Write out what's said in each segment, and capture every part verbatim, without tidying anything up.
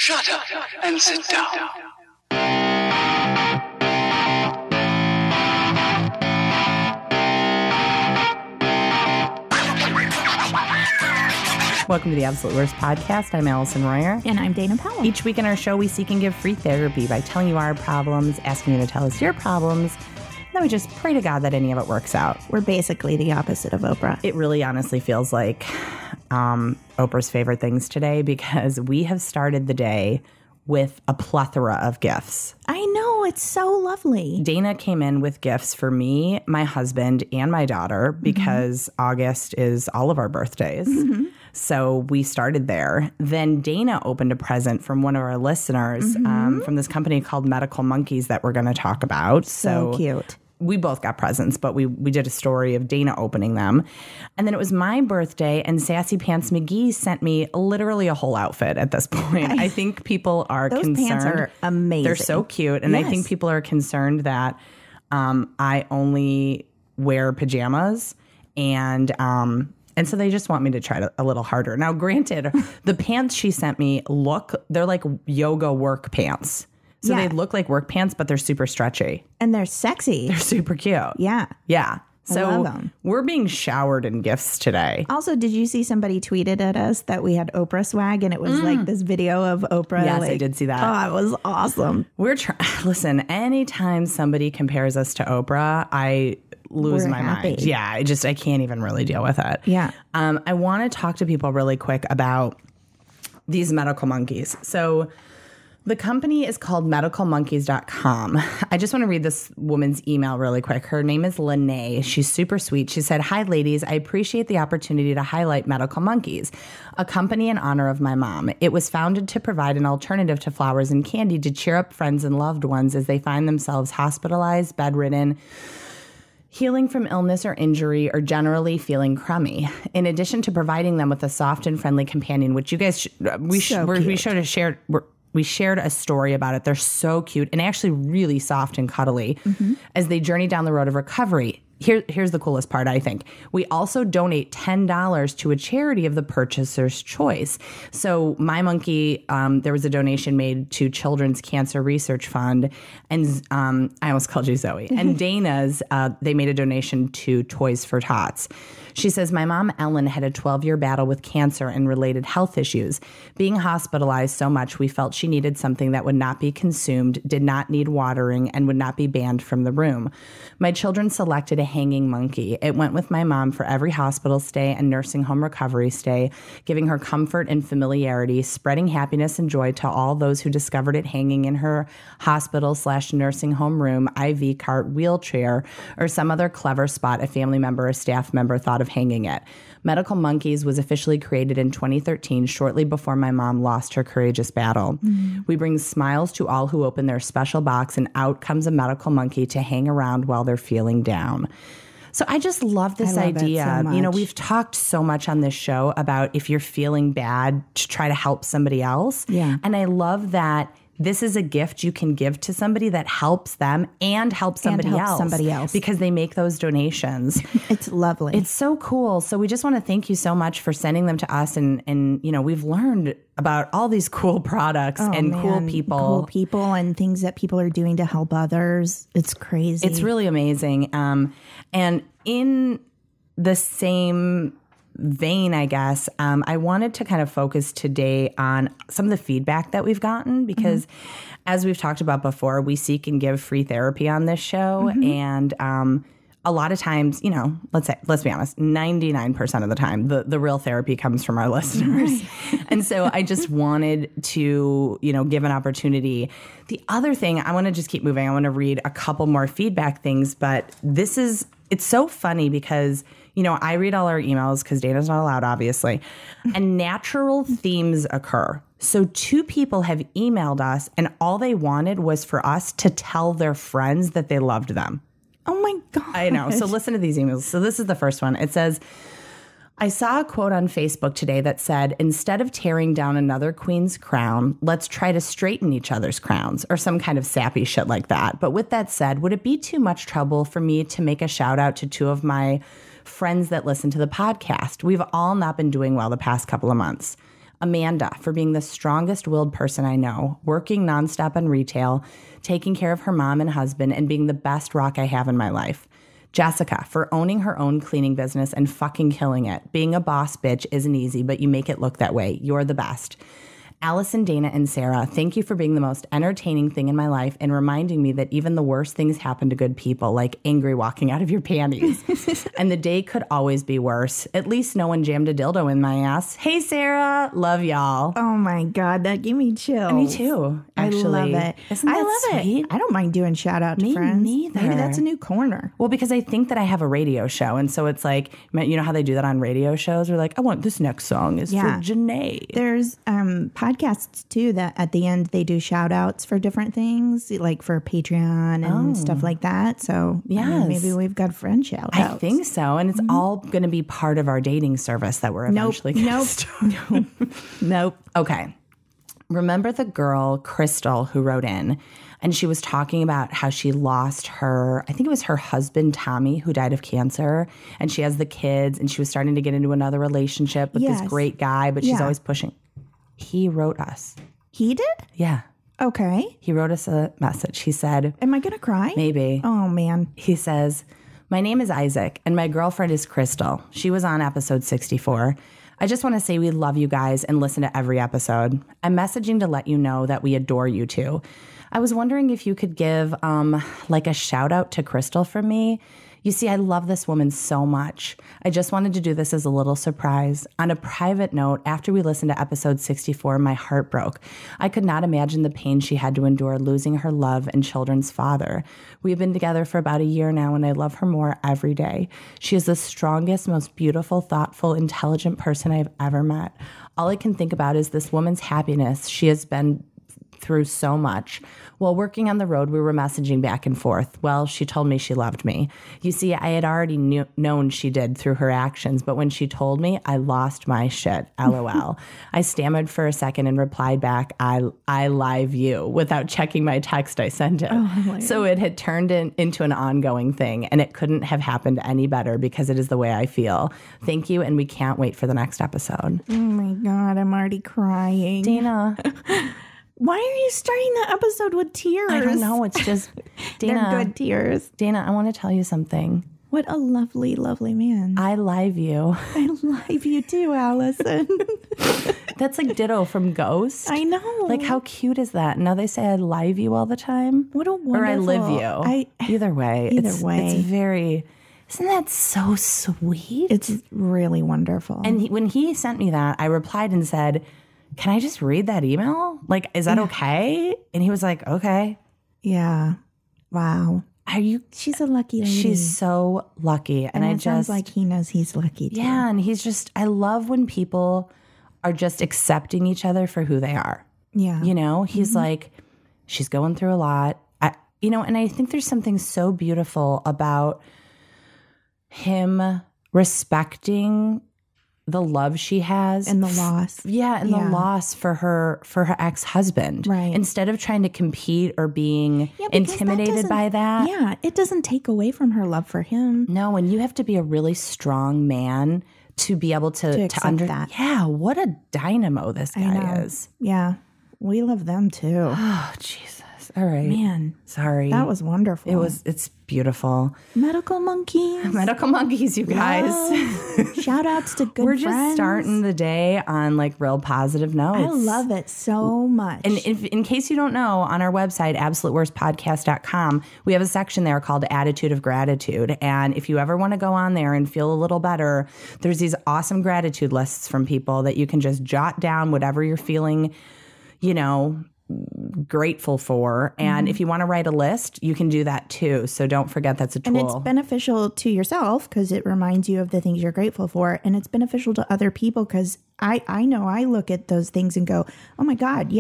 Shut up and sit down. Welcome to the Absolute Worst Podcast. I'm Allison Royer. And I'm Dana Powell. Each week in our show, we seek and give free therapy by telling you our problems, asking you to tell us your problems, and then we just pray to God that any of it works out. We're basically the opposite of Oprah. It really honestly feels like um, Oprah's favorite things today because we have started the day with a plethora of gifts. I know, it's so lovely. Dana came in with gifts for me, my husband, and my daughter because mm-hmm. August is all of our birthdays. Mm-hmm. So we started there. Then Dana opened a present from one of our listeners mm-hmm. um, from this company called Medical Monkeys that we're going to talk about. So, so cute. We both got presents, but we we did a story of Dana opening them. And then it was my birthday, and Sassy Pants McGee sent me literally a whole outfit at this point. I, I think people are those concerned. Those pants are amazing. They're so cute. And yes. I think people are concerned that um, I only wear pajamas. And um, and so they just want me to try to, a little harder. Now, granted, the pants she sent me look, they're like yoga work pants. So yeah. they look like work pants, but they're super stretchy. And they're sexy. They're super cute. Yeah. Yeah. So I love them. We're being showered in gifts today. Also, did you see somebody tweeted at us that we had Oprah swag and it was mm. like this video of Oprah? Yes, like, I did see that. Oh, it was awesome. We're trying. Listen, anytime somebody compares us to Oprah, I lose We're my happy. mind. Yeah, I just, I can't even really deal with it. Yeah. Um, I want to talk to people really quick about these medical monkeys. So the company is called medical monkeys dot com. I just want to read this woman's email really quick. Her name is Lene. She's super sweet. She said, "Hi, ladies. I appreciate the opportunity to highlight Medical Monkeys, a company in honor of my mom. It was founded to provide an alternative to flowers and candy to cheer up friends and loved ones as they find themselves hospitalized, bedridden, healing from illness or injury, or generally feeling crummy. In addition to providing them with a soft and friendly companion," which you guys, sh- we, sh- so we showed a shared... We're, We shared a story about it. They're so cute and actually really soft and cuddly mm-hmm. as they journey down the road of recovery. Here, here's the coolest part, I think. We also donate ten dollars to a charity of the purchaser's choice. So My Monkey, um, there was a donation made to Children's Cancer Research Fund. And um, I almost called you Zoe. And Dana's, uh, they made a donation to Toys for Tots. She says, "My mom, Ellen, had a twelve-year battle with cancer and related health issues. Being hospitalized so much, we felt she needed something that would not be consumed, did not need watering, and would not be banned from the room. My children selected a hanging monkey. It went with my mom for every hospital stay and nursing home recovery stay, giving her comfort and familiarity, spreading happiness and joy to all those who discovered it hanging in her hospital slash nursing home room, I V cart, wheelchair, or some other clever spot a family member or staff member thought of hanging it. Medical Monkeys was officially created in twenty thirteen, shortly before my mom lost her courageous battle. Mm-hmm. We bring smiles to all who open their special box, and out comes a medical monkey to hang around while they're feeling down." So I just love this I love idea. So you know, we've talked so much on this show about if you're feeling bad, to try to help somebody else. Yeah. And I love that this is a gift you can give to somebody that helps them and helps somebody and helps else. somebody else. Because they make those donations. It's lovely. It's so cool. So we just want to thank you so much for sending them to us. And, and you know, we've learned about all these cool products oh, and man. cool people. Cool people and things that people are doing to help others. It's crazy. It's really amazing. Um, and in the same vein, I guess, um, I wanted to kind of focus today on some of the feedback that we've gotten because mm-hmm. as we've talked about before, we seek and give free therapy on this show. Mm-hmm. And um, a lot of times, you know, let's say, let's be honest, ninety-nine percent of the time, the, the real therapy comes from our listeners. And so I just wanted to, you know, give an opportunity. The other thing, I want to just keep moving. I want to read a couple more feedback things, but this is, it's so funny because, you know, I read all our emails because Dana's not allowed, obviously, and natural themes occur. So two people have emailed us and all they wanted was for us to tell their friends that they loved them. Oh my God. I know. So listen to these emails. So this is the first one. It says, "I saw a quote on Facebook today that said, instead of tearing down another queen's crown, let's try to straighten each other's crowns," or some kind of sappy shit like that. But with that said, would it be too much trouble for me to make a shout out to two of my friends that listen to the podcast? We've all not been doing well the past couple of months. Amanda for being the strongest willed person I know, working nonstop in retail, taking care of her mom and husband, and being the best rock I have in my life. Jessica for owning her own cleaning business and fucking killing it. Being a boss bitch isn't easy, but you make it look that way. You're the best. Allison, Dana, and Sarah, thank you for being the most entertaining thing in my life and reminding me that even the worst things happen to good people, like angry walking out of your panties. And the day could always be worse. At least no one jammed a dildo in my ass. Hey, Sarah. Love y'all. Oh, my God. That gave me chills. Me too, actually. I love it. Isn't that I love sweet? it. I don't mind doing shout out to Me friends. neither. Maybe that's a new corner. Well, because I think that I have a radio show. And so it's like, you know how they do that on radio shows? They're like, I want this next song is Yeah. for Janae. There's um, podcasts, too, that at the end they do shout outs for different things, like for Patreon and stuff like that. So I mean, Yes. maybe we've got friend shout outs. I think so. And it's all going to be part of our dating service that we're Nope. eventually going to Nope. start. nope. Nope. Okay. Remember the girl, Crystal, who wrote in, and she was talking about how she lost her, I think it was her husband, Tommy, who died of cancer, and she has the kids, and she was starting to get into another relationship with Yes. this great guy, but she's Yeah. always pushing. He wrote us. He did? Yeah. Okay. He wrote us a message. He said, Am I going to cry? maybe. Oh, man. He says, my name is Isaac, and my girlfriend is Crystal. She was on episode sixty-four. I just want to say we love you guys and listen to every episode. I'm messaging to let you know that we adore you too. I was wondering if you could give um, like a shout out to Crystal from me. You see, I love this woman so much. I just wanted to do this as a little surprise. On a private note, after we listened to episode sixty-four, my heart broke. I could not imagine the pain she had to endure losing her love and children's father. We've been together for about a year now, and I love her more every day. She is the strongest, most beautiful, thoughtful, intelligent person I've ever met. All I can think about is this woman's happiness. She has been through so much. While working on the road, we were messaging back and forth. Well, she told me she loved me. You see, I had already knew, known she did through her actions, but when she told me, I lost my shit. LOL. I stammered for a second and replied back, I I live you, without checking my text I sent it. Oh, so it had turned in, into an ongoing thing, and it couldn't have happened any better because it is the way I feel. Thank you, and we can't wait for the next episode. Oh, my God. I'm already crying. Dana. Why are you starting the episode with tears? I don't know. It's just, Dana. They're good tears. Dana, I want to tell you something. What a lovely, lovely man. I live you. I love you too, Allison. That's like ditto from Ghost. I know. Like, how cute is that? Now they say I live you all the time. What a wonderful. Or I live you. I, either way. Either it's, way. It's very, isn't that so sweet? It's really wonderful. And he, when he sent me that, I replied and said, can I just read that email? Like, is that okay? And he was like, okay. yeah. Wow. Are you? She's a lucky lady. She's so lucky. And, and I it just. sounds like he knows he's lucky too. Yeah. And he's just, I love when people are just accepting each other for who they are. Yeah. You know, he's Mm-hmm. like, she's going through a lot. I, you know, and I think there's something so beautiful about him respecting the love she has And the loss. Yeah, and Yeah. the loss for her for her ex-husband. Right. Instead of trying to compete or being Yeah, because that intimidated doesn't- by that. Yeah. It doesn't take away from her love for him. No, and you have to be a really strong man to be able to To to, accept under that. Yeah, what a dynamo this I guy know. is. Yeah. We love them too. Oh, Jesus. All right. Man, Sorry. that was wonderful. It was it's beautiful. Medical monkeys. Medical monkeys, you guys. Love. Shout outs to good We're just friends. starting the day on like real positive notes. I love it so much. And if, in case you don't know, on our website, absolute worst podcast dot com, we have a section there called Attitude of Gratitude. And if you ever want to go on there and feel a little better, there's these awesome gratitude lists from people that you can just jot down whatever you're feeling, you know, grateful for. And Mm-hmm. if you want to write a list, you can do that too. So don't forget that's a tool. And it's beneficial to yourself because it reminds you of the things you're grateful for. And it's beneficial to other people because I, I know I look at those things and go, oh my God, yeah,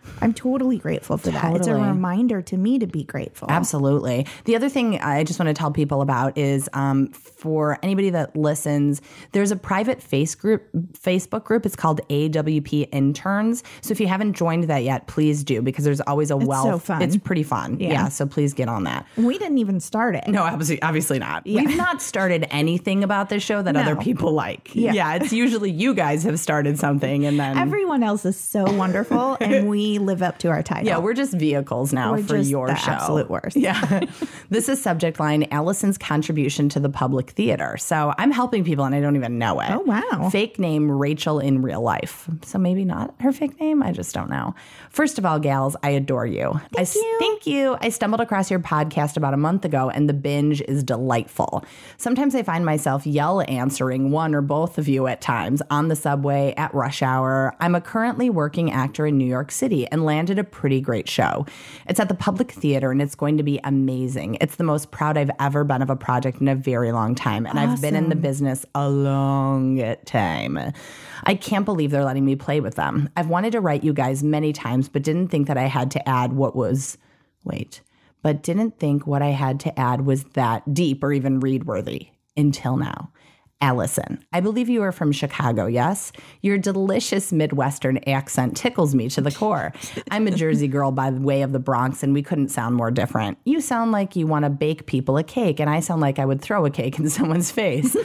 I'm totally grateful for that. It's a Totally. reminder to me to be grateful. Absolutely. The other thing I just want to tell people about is um, for anybody that listens, there's a private face group, Facebook group. It's called A W P Interns. So if you haven't joined that yet, please do, because there's always a wealth. so fun. It's pretty fun. Yeah. Yeah. So please get on that. We didn't even start it. No, obviously, obviously not. We've not started anything about this show that No. other people like. Yeah. yeah, it's usually you guys have started something and then Everyone else is so wonderful, and we live up to our title. yeah, we're just vehicles now We're for just your the show. absolute worst. Yeah. This is subject line Allison's contribution to the public theater. So I'm helping people and I don't even know it. Oh, wow. Fake name Rachel in real life. So maybe not her fake name. I just don't know. First of all, gals, I adore you. Thank I, s- you. Thank you. I stumbled across your podcast about a month ago and the binge is delightful. Sometimes I find myself yell answering one or both of you at times on the subway, at rush hour. I'm a currently working actor in New York City and landed a pretty great show. It's at the Public Theater and it's going to be amazing. It's the most proud I've ever been of a project in a very long time. And I've been in the business a long time. I can't believe they're letting me play with them. I've wanted to write you guys many times, but didn't think that I had to add what was, wait, but didn't think what I had to add was that deep or even read-worthy until now. Allison, I believe you are from Chicago, yes? Your delicious Midwestern accent tickles me to the core. I'm a Jersey girl by the way of the Bronx, and we couldn't sound more different. You sound like you want to bake people a cake, and I sound like I would throw a cake in someone's face.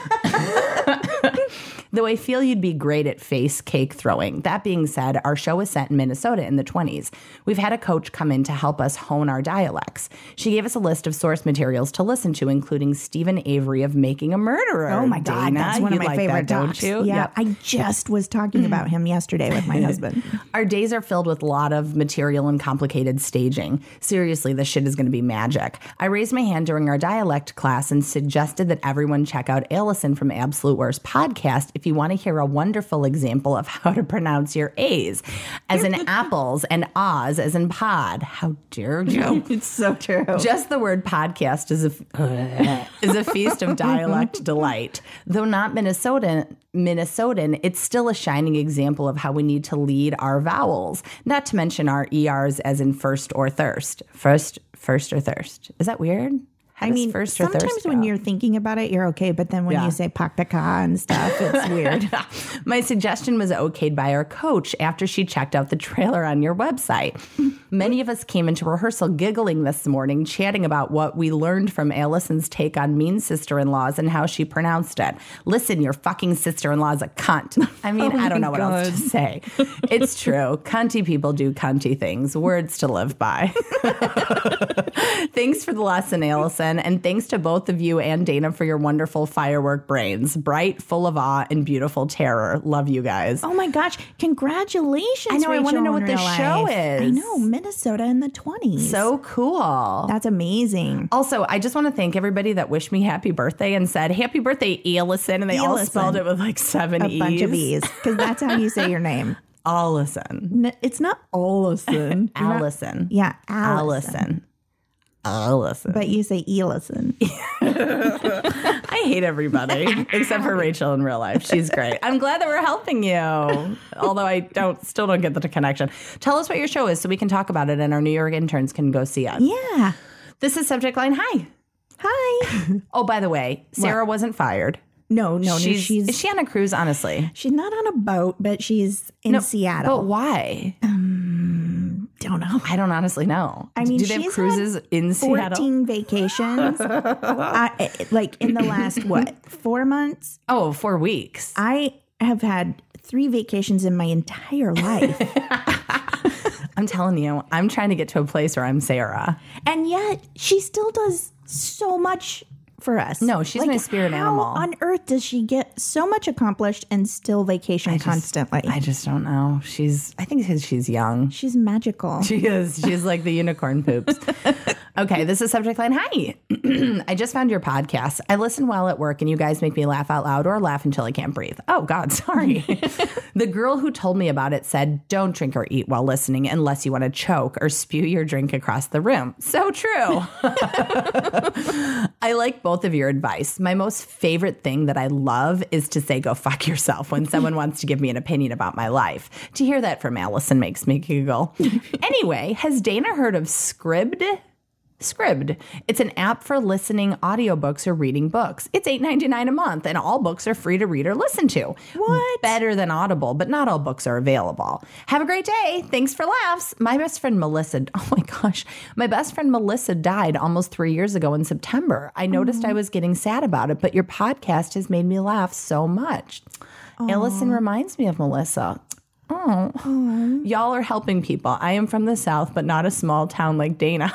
Though I feel you'd be great at face cake throwing. That being said, our show was set in Minnesota in the twenties. We've had a coach come in to help us hone our dialects. She gave us a list of source materials to listen to, including Stephen Avery of Making a Murderer. Oh my God, Dana, that's one you of my like favorite that, talks. don't you? Yeah, Yep. I just was talking about him yesterday with my husband. Our days are filled with a lot of material and complicated staging. Seriously, this shit is going to be magic. I raised my hand during our dialect class and suggested that everyone check out Allison from Absolute Worst podcast if you want to hear a wonderful example of how to pronounce your A's, as in apples, and Oz as in pod. How dare you? It's so true. Just the word podcast is a is a feast of dialect delight. Though not Minnesotan, Minnesotan, it's still a shining example of how we need to lead our vowels. Not to mention our E Rs as in first or thirst. First, first or thirst. Is that weird? How I does mean, first or sometimes thirst when go? you're thinking about it, you're okay. But then when Yeah. you say paktaka and stuff, it's weird. My suggestion was okayed by our coach after she checked out the trailer on your website. Many of us came into rehearsal giggling this morning, chatting about what we learned from Allison's take on mean sister-in-laws and how she pronounced it. Listen, your fucking sister-in-law's a cunt. I mean, Oh I don't my know what else to God. say. It's true. Cunty people do cunty things. Words to live by. Thanks for the lesson, Allison, and thanks to both of you and Dana for your wonderful firework brains. Bright, full of awe, and beautiful terror. Love you guys. Oh my gosh! Congratulations! I know, I wanna Rachel, know in what the real show life. I is. know, Minnesota in the twenties. So cool. That's amazing. Also, I just want to thank everybody that wished me happy birthday and said, happy birthday, Allison. And they all Allison. spelled it with like seven A E's. bunch of E's, because that's how you say your name. Allison. N- It's not Allison. You're not- Allison. Yeah, Allison. Allison. Allison. But you say Ellison. I hate everybody except for Rachel in real life. She's great. I'm glad that we're helping you. Although I don't, still don't get the connection. Tell us what your show is so we can talk about it and our New York interns can go see it. Yeah. This is Subject Line. Hi. Hi. Oh, by the way, Sarah wasn't fired. No, no, no. she's, She's is she on a cruise, honestly? she's not on a boat, but she's in No, Seattle. But why? Don't know. I don't honestly know. I mean, do they have she's cruises had in Seattle? fourteen vacations. I, like in the last, what, four months? Oh, four weeks. I have had three vacations in my entire life. I'm telling you, I'm trying to get to a place where I'm Sarah. And yet she still does so much for us. No, she's my spirit how animal. on earth does she get so much accomplished and still vacation constantly? I just don't know. She's, I think because she's young. She's magical. She is. She's like the unicorn poops. Okay, this is subject line. Hi. I just found your podcast. I listen while at work and you guys make me laugh out loud or laugh until I can't breathe. Oh, God, sorry. The girl who told me about it said, don't drink or eat while listening unless you want to choke or spew your drink across the room. So true. I like both of your advice. My most favorite thing that I love is to say, go fuck yourself when someone wants to give me an opinion about my life. To hear that from Allison makes me giggle. Anyway, has Dana heard of Scribd? Scribd. It's an app for listening audiobooks or reading books. It's eight ninety-nine a month, and all books are free to read or listen to. What? Better than Audible, but not all books are available. Have a great day. Thanks for laughs. My best friend Melissa, oh my gosh, my best friend Melissa died almost three years ago in September. I noticed I was getting sad about it, but your podcast has made me laugh so much. Aww. Allison reminds me of Melissa. Oh, Aww. Y'all are helping people. I am from the South, but not a small town like Dana.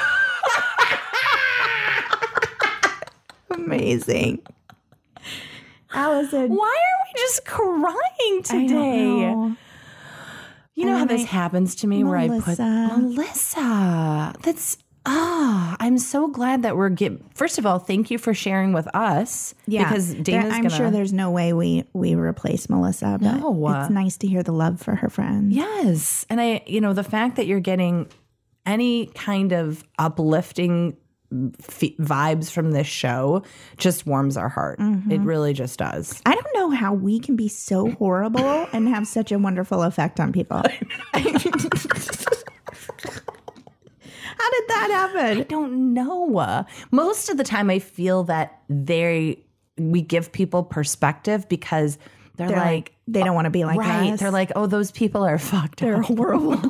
Amazing. Allison. Why are we just crying today? Know. You know and how this I, happens to me Melissa. where I put Melissa. That's ah, oh, I'm so glad that we're get. First of all, thank you for sharing with us. Yeah, because Dana's I'm gonna, sure there's no way we we replace Melissa, but no. It's nice to hear the love for her friend. Yes, and I, you know, the fact that you're getting any kind of uplifting F- vibes from this show just warms our heart. Mm-hmm. It really just does. I don't know how we can be so horrible and have such a wonderful effect on people. How did that happen? I don't know. Most of the time I feel that they we give people perspective because they're, they're like, like they don't want to be like right. us. They're like, oh, those people are fucked They're up. horrible.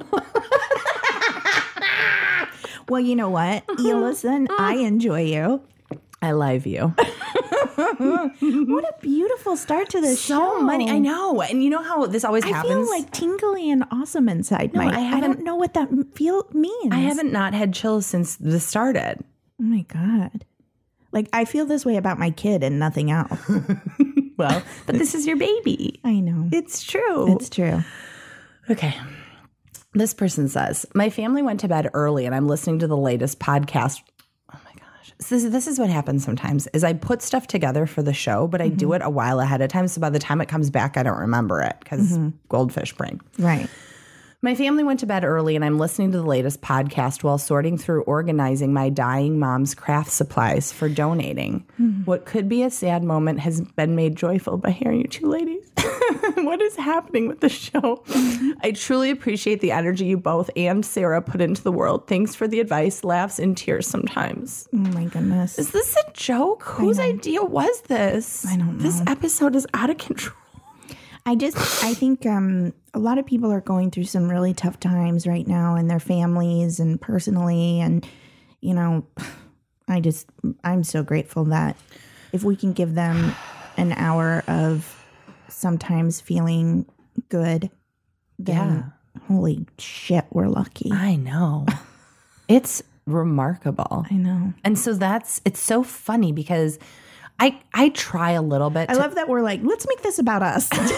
Well, you know what, Allison, I enjoy you. I love you. What a beautiful start to this so show. So many. I know. And you know how this always I happens? I feel like tingly and awesome inside. No, my, I, I don't know what that feel means. I haven't not had chills since this started. Oh, my God. Like, I feel this way about my kid and nothing else. Well, but this is your baby. I know. It's true. It's true. Okay. This person says, my family went to bed early and I'm listening to the latest podcast. Oh my gosh. This is, this is what happens sometimes is I put stuff together for the show, but I mm-hmm. do it a while ahead of time. So by the time it comes back, I don't remember it because mm-hmm. goldfish brain. Right. My family went to bed early and I'm listening to the latest podcast while sorting through organizing my dying mom's craft supplies for donating. Mm-hmm. What could be a sad moment has been made joyful by hearing you two ladies. What is happening with the show? I truly appreciate the energy you both and Sarah put into the world. Thanks for the advice, laughs, and tears sometimes. Oh my goodness. Is this a joke? Whose idea was this? I don't know. This episode is out of control. I just, I think um, a lot of people are going through some really tough times right now in their families and personally. And, you know, I just, I'm so grateful that if we can give them an hour of sometimes feeling good, then yeah. holy shit, we're lucky. I know. It's remarkable. I know. And so that's, it's so funny because I I try a little bit. I to, love that we're like, let's make this about us. It's,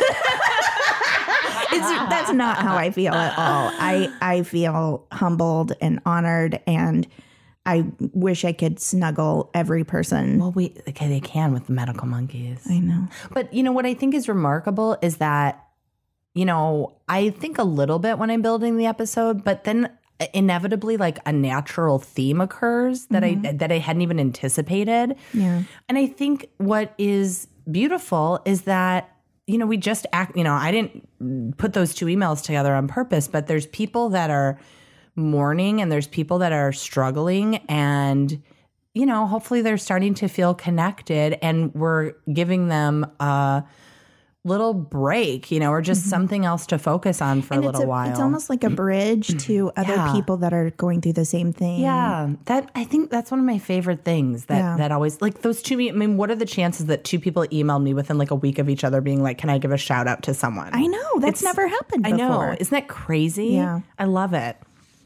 that's not how I feel at all. I, I feel humbled and honored, and I wish I could snuggle every person. Well, we okay, they can with the medical monkeys. I know. But, you know, what I think is remarkable is that, you know, I think a little bit when I'm building the episode, but then inevitably like a natural theme occurs that mm-hmm. I that I hadn't even anticipated. Yeah. And I think what is beautiful is that, you know, we just act, you know, I didn't put those two emails together on purpose, but there's people that are mourning and there's people that are struggling, and, you know, hopefully they're starting to feel connected and we're giving them a little break, you know, or just mm-hmm. something else to focus on for and a little it's a, while. It's almost like a bridge to other yeah. people that are going through the same thing. Yeah. That, I think that's one of my favorite things that, yeah. that always, like those two, I mean, what are the chances that two people emailed me within like a week of each other being like, can I give a shout out to someone? I know. That's it's, never happened I before. know. Isn't that crazy? Yeah. I love it.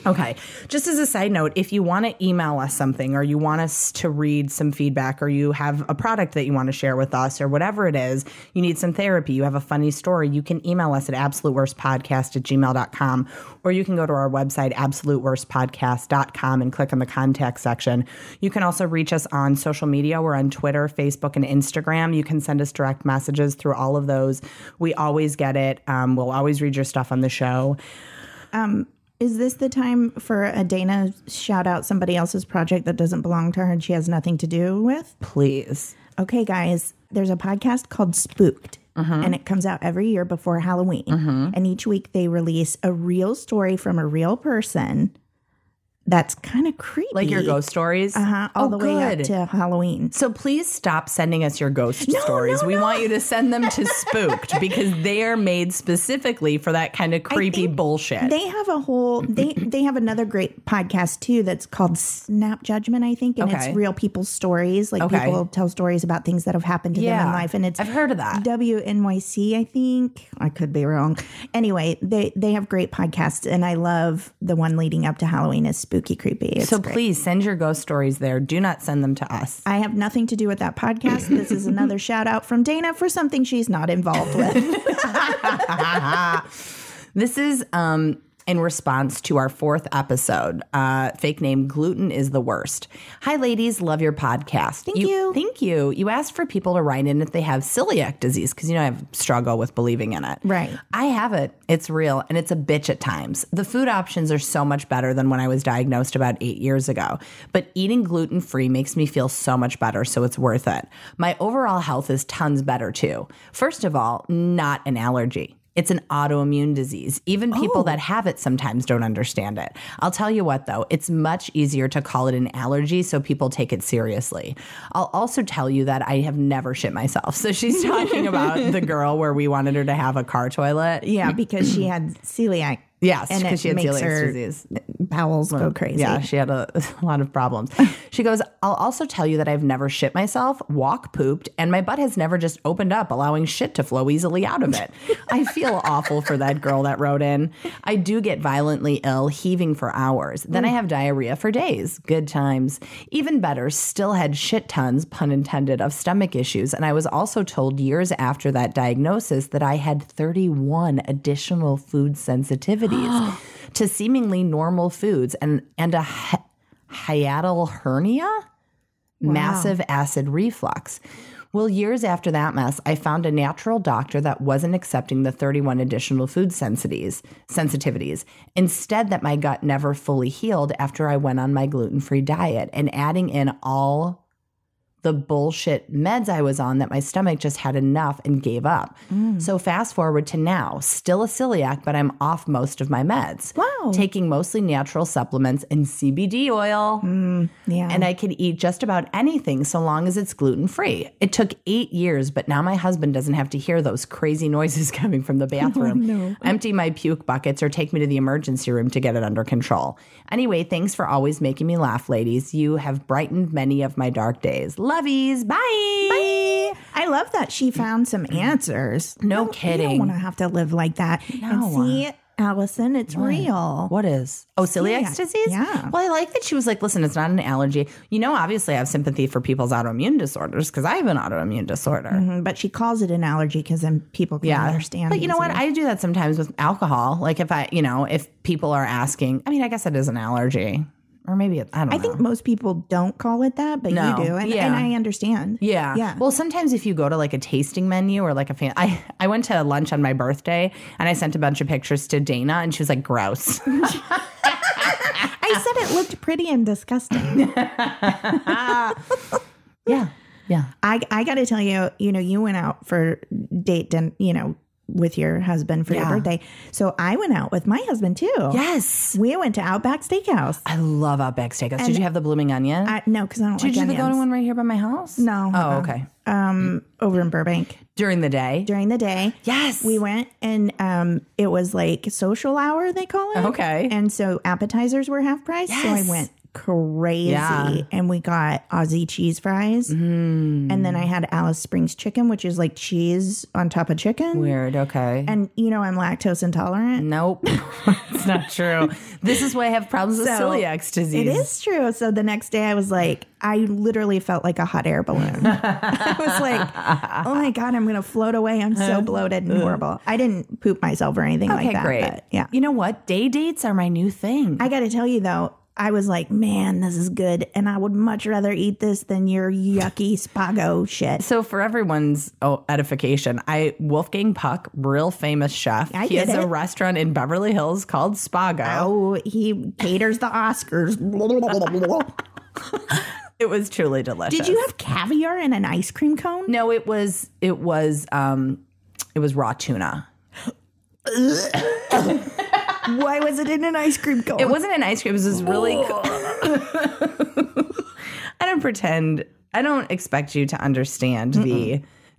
Okay. Just as a side note, if you want to email us something or you want us to read some feedback or you have a product that you want to share with us or whatever it is, you need some therapy, you have a funny story, you can email us at absolute worst podcast at gmail dot com, or you can go to our website, absolute worst podcast dot com, and click on the contact section. You can also reach us on social media. We're on Twitter, Facebook, and Instagram. You can send us direct messages through all of those. We always get it. Um, we'll always read your stuff on the show. Um, Is this the time for a Dana shout out somebody else's project that doesn't belong to her and she has nothing to do with? Please. Okay, guys, there's a podcast called Spooked, mm-hmm. and it comes out every year before Halloween. Mm-hmm. And each week they release a real story from a real person that's kind of creepy. Like your ghost stories? Uh-huh, all oh, the good. way up to Halloween. So please stop sending us your ghost No, stories. no, we no. want you to send them to Spooked because they are made specifically for that kind of creepy think bullshit. They have a whole, they they have another great podcast too that's called Snap Judgment, I think. And Okay. it's real people's stories. Like Okay. people tell stories about things that have happened to them Yeah. in life. And it's I've heard of that. W N Y C, I think. I could be wrong. Anyway, they, they have great podcasts. And I love the one leading up to Halloween is Spooky Creepy. It's So great. please send your ghost stories there. Do not send them to us. I have nothing to do with that podcast. This is another shout out from Dana for something she's not involved with. This is um, in response to our fourth episode, uh, fake name Gluten is the Worst. Hi, ladies. Love your podcast. Thank you. Thank you. You asked for people to write in if they have celiac disease because, you know, I have struggle with believing in it. Right. I have it. It's real, and it's a bitch at times. The food options are so much better than when I was diagnosed about eight years ago. But eating gluten-free makes me feel so much better, so it's worth it. My overall health is tons better, too. First of all, not an allergy. It's an autoimmune disease. Even people Oh. that have it sometimes don't understand it. I'll tell you what, though, it's much easier to call it an allergy so people take it seriously. I'll also tell you that I have never shit myself. So she's talking about the girl where we wanted her to have a car toilet. Yeah, because she had celiac. Yes, And because it she had makes celiac her disease. bowels go crazy. Yeah, she had a, a lot of problems. She goes, I'll also tell you that I've never shit myself, walk pooped, and my butt has never just opened up, allowing shit to flow easily out of it. I feel awful for that girl that wrote in. I do get violently ill, heaving for hours. Then I have diarrhea for days. Good times. Even better, still had shit tons, pun intended, of stomach issues. And I was also told years after that diagnosis that I had thirty-one additional food sensitivities to seemingly normal foods and, and a hi- hiatal hernia, massive acid reflux. Well, years after that mess, I found a natural doctor that wasn't accepting the thirty-one additional food sensitivities, sensitivities. Instead, that my gut never fully healed after I went on my gluten-free diet and adding in all the bullshit meds I was on that my stomach just had enough and gave up. Mm. So fast forward to now, still a celiac, but I'm off most of my meds. Wow. Taking mostly natural supplements and C B D oil. Mm, yeah. And I could eat just about anything so long as it's gluten-free. It took eight years, but now my husband doesn't have to hear those crazy noises coming from the bathroom, no. empty my puke buckets, or take me to the emergency room to get it under control. Anyway, thanks for always making me laugh, ladies. You have brightened many of my dark days. Lovies. Bye. Bye. I love that she found some answers. No You kidding. don't want to have to live like that. No. And see, Allison, it's real. What is? Oh, celiac Celiac, disease? yeah. Well, I like that she was like, listen, it's not an allergy. You know, obviously I have sympathy for people's autoimmune disorders because I have an autoimmune disorder. Mhm, but she calls it an allergy because then people can Yeah. understand. But you know what? easier. I do that sometimes with alcohol. Like if I, you know, if people are asking, I mean, I guess it is an allergy. Or maybe it's, I don't I know. think most people don't call it that, but No. you do. And, Yeah. and I understand. Yeah. Yeah. Well, sometimes if you go to like a tasting menu or like a fan, I, I went to lunch on my birthday and I sent a bunch of pictures to Dana and she was like, gross. I said it looked pretty and disgusting. Yeah. Yeah. I, I got to tell you, you know, you went out for date, din- you know, with your husband for Yeah. your birthday. So I went out with my husband too. Yes. We went to Outback Steakhouse. I love Outback Steakhouse. Did you have the blooming onion? I, no, because I don't Did like you onions. go to one right here by my house? No. Oh, uh-uh. okay. Um, over in Burbank During the day? during the day. Yes. We went and um, it was like social hour, they call it. Okay. And so appetizers were half price. So I Yes. went crazy. Yeah. And we got Aussie cheese fries. Mm. And then I had Alice Springs chicken, which is like cheese on top of chicken. Weird. Okay. And you know, I'm lactose intolerant. Nope. It's not true. This is why I have problems with So, celiac disease. It is true. So the next day I was like, I literally felt like a hot air balloon. I was like, oh my God, I'm going to float away. I'm so bloated and horrible. I didn't poop myself or anything Okay, like that. great. But yeah. You know what? Day dates are my new thing. I got to tell you though, I was like, man, this is good. And I would much rather eat this than your yucky Spago shit. So for everyone's oh, edification, I Wolfgang Puck, real famous chef. I he get has a it. restaurant in Beverly Hills called Spago. Oh, he caters the Oscars. It was truly delicious. Did you have caviar in an ice cream cone? No, it was it was um it was raw tuna. Why was it in an ice cream cone? It wasn't an ice cream. It was this really cool. I don't pretend. I don't expect you to understand Mm-mm. the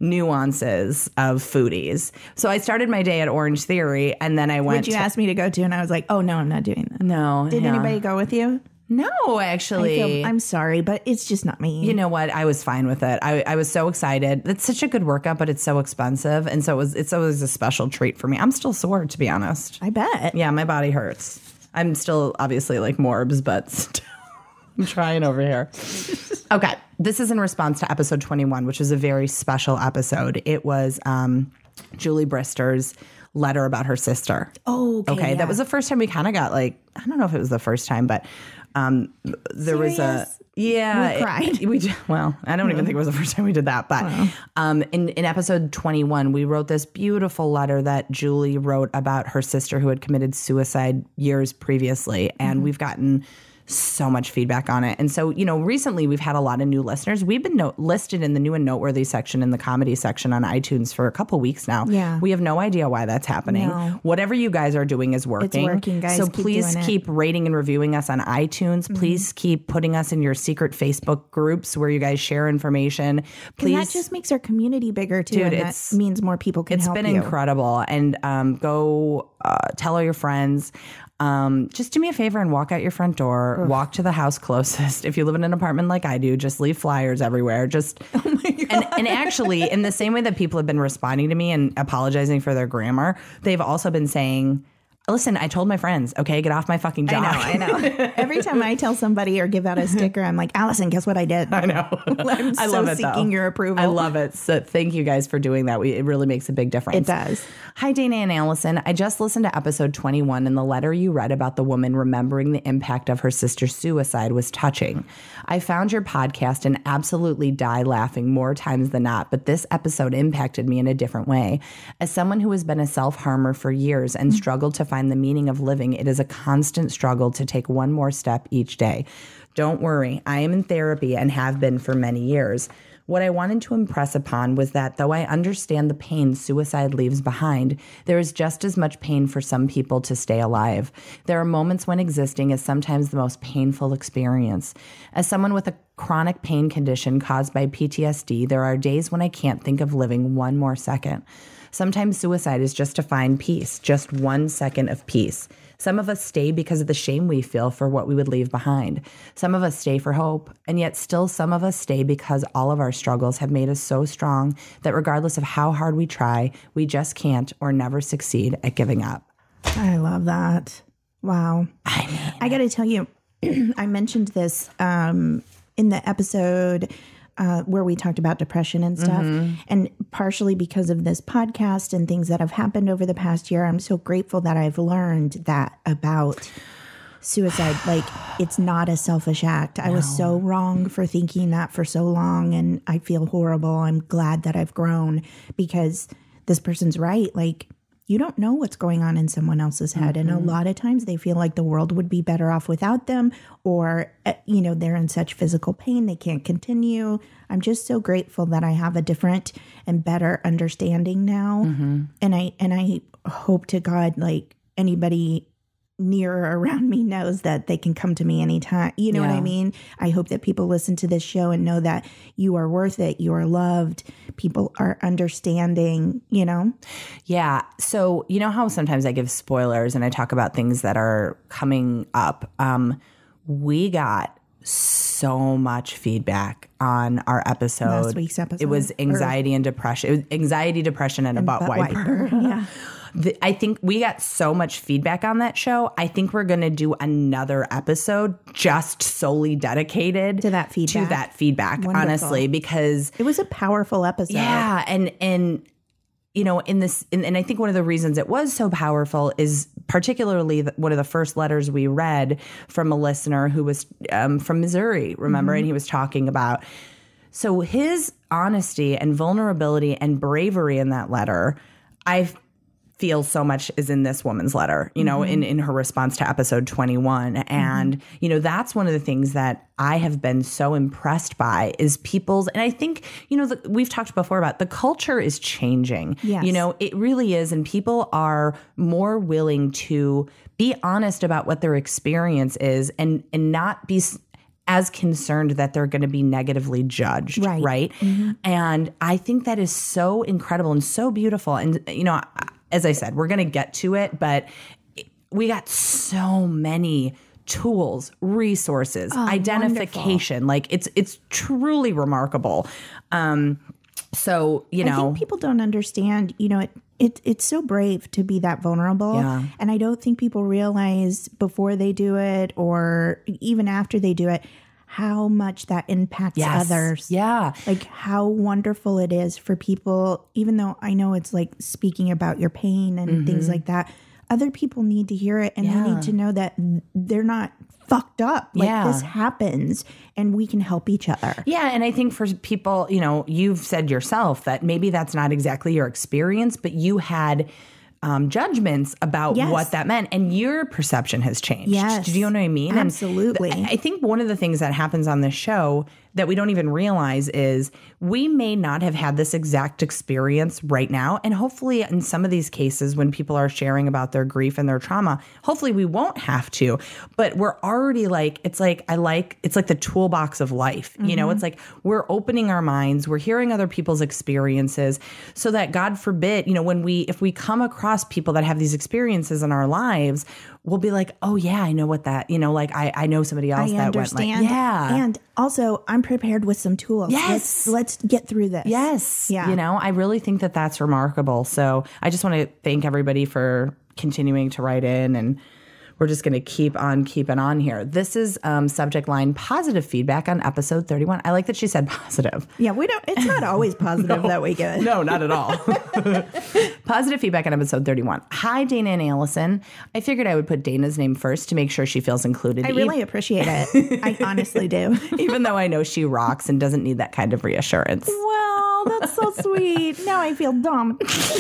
nuances of foodies. So I started my day at Orange Theory, and then I went. Which you to, asked me to go to, and I was like, "Oh no, I'm not doing that." No. Did yeah. anybody go with you? No, actually. I feel, I'm sorry, but it's just not me. You know what? I was fine with it. I, I was so excited. It's such a good workout, but it's so expensive, and so it was. It's always a special treat for me. I'm still sore, to be honest. I bet. Yeah, my body hurts. I'm still obviously like morbs, but still, I'm trying over here. Okay, this is in response to episode twenty-one, which was a very special episode. It was um, Julie Brister's letter about her sister. Oh, okay. Okay, yeah. that was the first time we kind of got like, I don't know if it was the first time, but um, there Serious? was a, yeah. We cried. It, we did, well, I don't even think it was the first time we did that, but Wow. um, in, in episode twenty-one, we wrote this beautiful letter that Julie wrote about her sister who had committed suicide years previously. And Mm-hmm. we've gotten so much feedback on it. And so, you know, recently we've had a lot of new listeners. We've been no- listed in the new and noteworthy section in the comedy section on iTunes for a couple weeks now. Yeah. We have no idea why that's happening. No. Whatever you guys are doing is working. working, guys. So Keep please doing it. keep rating and reviewing us on iTunes. Mm-hmm. Please keep putting us in your secret Facebook groups where you guys share information. And Please. that just makes our community bigger too. Dude, and it's- that means more people can It's help been you. incredible. And um, go uh, tell all your friends. Um, just do me a favor and walk out your front door, Ugh. walk to the house closest. If you live in an apartment like I do, just leave flyers everywhere. Just oh my God. And, and actually, in the same way that people have been responding to me and apologizing for their grammar, they've also been saying, listen, I told my friends, okay, get off my fucking job. I know, I know. Every time I tell somebody or give out a sticker, I'm like, Allison, guess what I did? I know. I'm I so love it, seeking though. your approval. I love it. So thank you guys for doing that. We, it really makes a big difference. It does. Hi, Dana and Allison. I just listened to episode twenty-one, and the letter you read about the woman remembering the impact of her sister's suicide was touching. I found your podcast and absolutely die laughing more times than not, but this episode impacted me in a different way. As someone who has been a self-harmer for years and mm-hmm. struggled to find the meaning of living, it is a constant struggle to take one more step each day. Don't worry, I am in therapy and have been for many years. What I wanted to impress upon was that though I understand the pain suicide leaves behind, there is just as much pain for some people to stay alive. There are moments when existing is sometimes the most painful experience. As someone with a chronic pain condition caused by P T S D, there are days when I can't think of living one more second. Sometimes suicide is just to find peace, just one second of peace. Some of us stay because of the shame we feel for what we would leave behind. Some of us stay for hope, and yet still some of us stay because all of our struggles have made us so strong that regardless of how hard we try, we just can't or never succeed at giving up. I love that. Wow. I mean, I got to tell you, I mentioned this um, in the episode Uh, where we talked about depression and stuff. Mm-hmm. And partially because of this podcast and things that have happened over the past year, I'm so grateful that I've learned that about suicide. Like, it's not a selfish act. I no. was so wrong for thinking that for so long, and I feel horrible. I'm glad that I've grown because this person's right. Like, you don't know what's going on in someone else's head. Mm-hmm. And a lot of times they feel like the world would be better off without them, or, you know, they're in such physical pain, they can't continue. I'm just so grateful that I have a different and better understanding now. Mm-hmm. And I, and I hope to God, like, anybody near or around me knows that they can come to me anytime. You know yeah. what I mean? I hope that people listen to this show and know that you are worth it. You are loved. People are understanding, you know? Yeah. So, you know how sometimes I give spoilers and I talk about things that are coming up. Um, we got so much feedback on our episode. Last week's episode. It was anxiety or, and depression. It was anxiety, depression, and, and a butt, butt wiper. wiper. Yeah. The, I think we got so much feedback on that show. I think we're going to do another episode just solely dedicated to that feedback. To that feedback, Wonderful. Honestly, because it was a powerful episode. Yeah, and and you know, in this, in, and I think one of the reasons it was so powerful is particularly the, one of the first letters we read from a listener who was um, from Missouri. Remember, mm-hmm. and he was talking about so his honesty and vulnerability and bravery in that letter. I've feel so much is in this woman's letter, you know, mm-hmm. in, in her response to episode twenty-one. And, mm-hmm. you know, that's one of the things that I have been so impressed by is people's, and I think, you know, the, we've talked before about the culture is changing. Yes. You know, it really is. And people are more willing to be honest about what their experience is and, and not be as concerned that they're going to be negatively judged. Right. Right. Mm-hmm. And I think that is so incredible and so beautiful. And, you know, as I said, we're going to get to it, but we got so many tools, resources, oh, identification. Wonderful. Like it's it's truly remarkable. Um, so, you know, I think people don't understand, you know, it, it it's so brave to be that vulnerable. Yeah. And I don't think people realize before they do it or even after they do it, how much that impacts yes. others. Yeah. Like how wonderful it is for people, even though I know it's like speaking about your pain and mm-hmm. things like that, other people need to hear it and yeah. they need to know that they're not fucked up. Like yeah. this happens and we can help each other. Yeah. And I think for people, you know, you've said yourself that maybe that's not exactly your experience, but you had Um, judgments about yes. what that meant, and your perception has changed. Yes. Do you know what I mean? Absolutely. And th- I think one of the things that happens on this show that we don't even realize is we may not have had this exact experience right now. And hopefully in some of these cases, when people are sharing about their grief and their trauma, hopefully we won't have to. But we're already like, it's like, I like, it's like the toolbox of life. Mm-hmm. You know, it's like we're opening our minds, we're hearing other people's experiences so that God forbid, you know, when we, if we come across people that have these experiences in our lives, we'll be like, oh yeah, I know what that, you know, like I, I know somebody else I that understand. went like, yeah. And also I'm prepared with some tools. Yes. Let's, let's get through this. Yes. Yeah. You know, I really think that that's remarkable. So I just want to thank everybody for continuing to write in, and we're just going to keep on keeping on here. This is um, subject line positive feedback on episode thirty-one. I like that she said positive. Yeah, we don't, it's not always positive no, that we get. No, not at all. Positive feedback on episode thirty-one. Hi, Dana and Allison. I figured I would put Dana's name first to make sure she feels included. I really appreciate it. I honestly do. Even though I know she rocks and doesn't need that kind of reassurance. Well, that's so sweet. Now I feel dumb.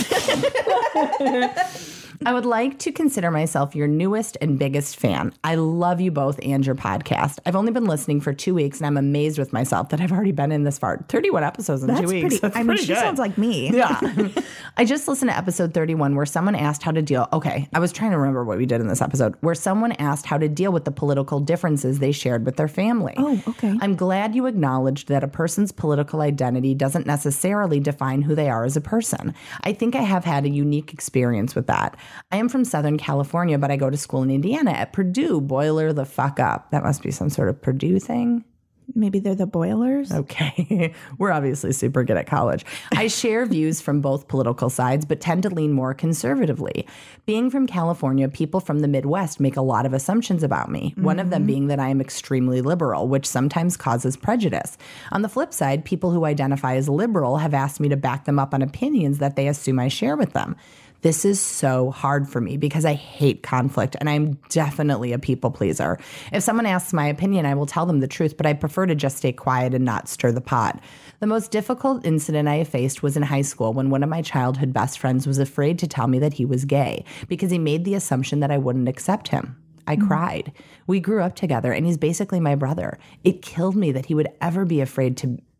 I would like to consider myself your newest and biggest fan. I love you both and your podcast. I've only been listening for two weeks, and I'm amazed with myself that I've already been in this far. thirty-one episodes in That's two weeks. Pretty, That's I mean, pretty she good. sounds like me. Yeah. I just listened to episode thirty-one where someone asked how to deal. Okay, I was trying to remember what we did in this episode, where someone asked how to deal with the political differences they shared with their family. Oh, okay. I'm glad you acknowledged that a person's political identity doesn't necessarily define who they are as a person. I think I have had a unique experience with that. I am from Southern California, but I go to school in Indiana at Purdue. Boiler the fuck up. That must be some sort of Purdue thing. Maybe they're the boilers. Okay. We're obviously super good at college. I share views from both political sides, but tend to lean more conservatively. Being from California, people from the Midwest make a lot of assumptions about me. Mm-hmm. One of them being that I am extremely liberal, which sometimes causes prejudice. On the flip side, people who identify as liberal have asked me to back them up on opinions that they assume I share with them. This is so hard for me because I hate conflict, and I'm definitely a people pleaser. If someone asks my opinion, I will tell them the truth, but I prefer to just stay quiet and not stir the pot. The most difficult incident I have faced was in high school when one of my childhood best friends was afraid to tell me that he was gay because he made the assumption that I wouldn't accept him. I mm-hmm. cried. We grew up together, and he's basically my brother. It killed me that he would ever be afraid to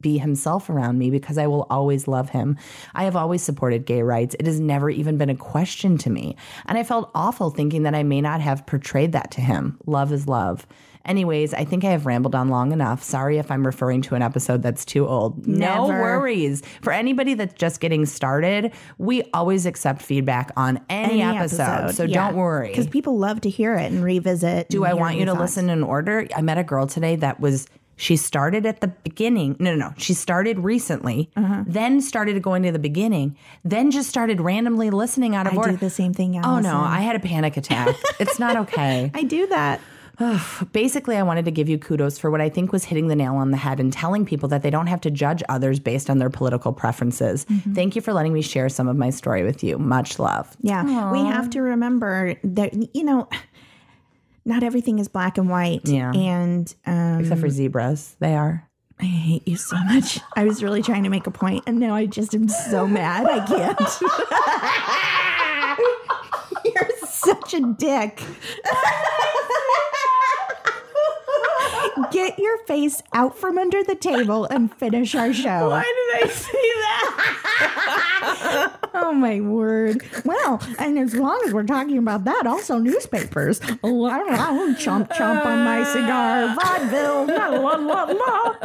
be himself around me because I will always love him. I have always supported gay rights. It has never even been a question to me. And I felt awful thinking that I may not have portrayed that to him. Love is love. Anyways, I think I have rambled on long enough. Sorry if I'm referring to an episode that's too old. No Never. worries. For anybody that's just getting started, we always accept feedback on any, Any episode. episode, So yeah. don't worry. Because people love to hear it and revisit. Do and I hear want you new to thoughts. listen in order? I met a girl today that was, she started at the beginning. No, no, no. She started recently, Uh-huh. then started going to the beginning, then just started randomly listening out of I order. do the same thing, Oh, Allison. no. I had a panic attack. It's not okay. I do that. Basically, I wanted to give you kudos for what I think was hitting the nail on the head and telling people that they don't have to judge others based on their political preferences. Mm-hmm. Thank you for letting me share some of my story with you. Much love. Yeah. We have to remember that, you know, not everything is black and white. Yeah. And um, Except for zebras. They are. I hate you so much. I was really trying to make a point, and now I just am so mad. I can't. You're such a dick. Get your face out from under the table and finish our show. Why did I say that? Oh, my word. Well, and as long as we're talking about that, also newspapers. Oh, I don't know. Chomp, chomp on my cigar. Vaudeville. La, la, la, la.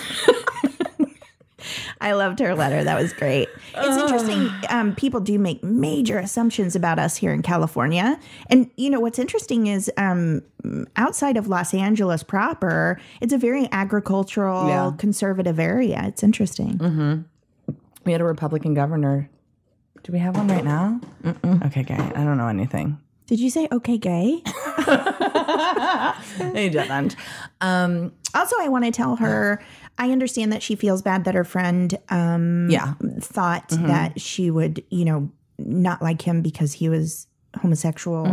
I loved her letter. That was great. It's interesting. Um, people do make major assumptions about us here in California. And, you know, what's interesting is um, outside of Los Angeles proper, it's a very agricultural, Yeah. conservative area. It's interesting. We had a Republican governor. Do we have one right now? Mm-mm. Okay, gay. I don't know anything. Did you say, okay, gay? He didn't. Um, Also, I want to tell her, I understand that she feels bad that her friend um, yeah. thought that she would, you know, not like him because he was homosexual.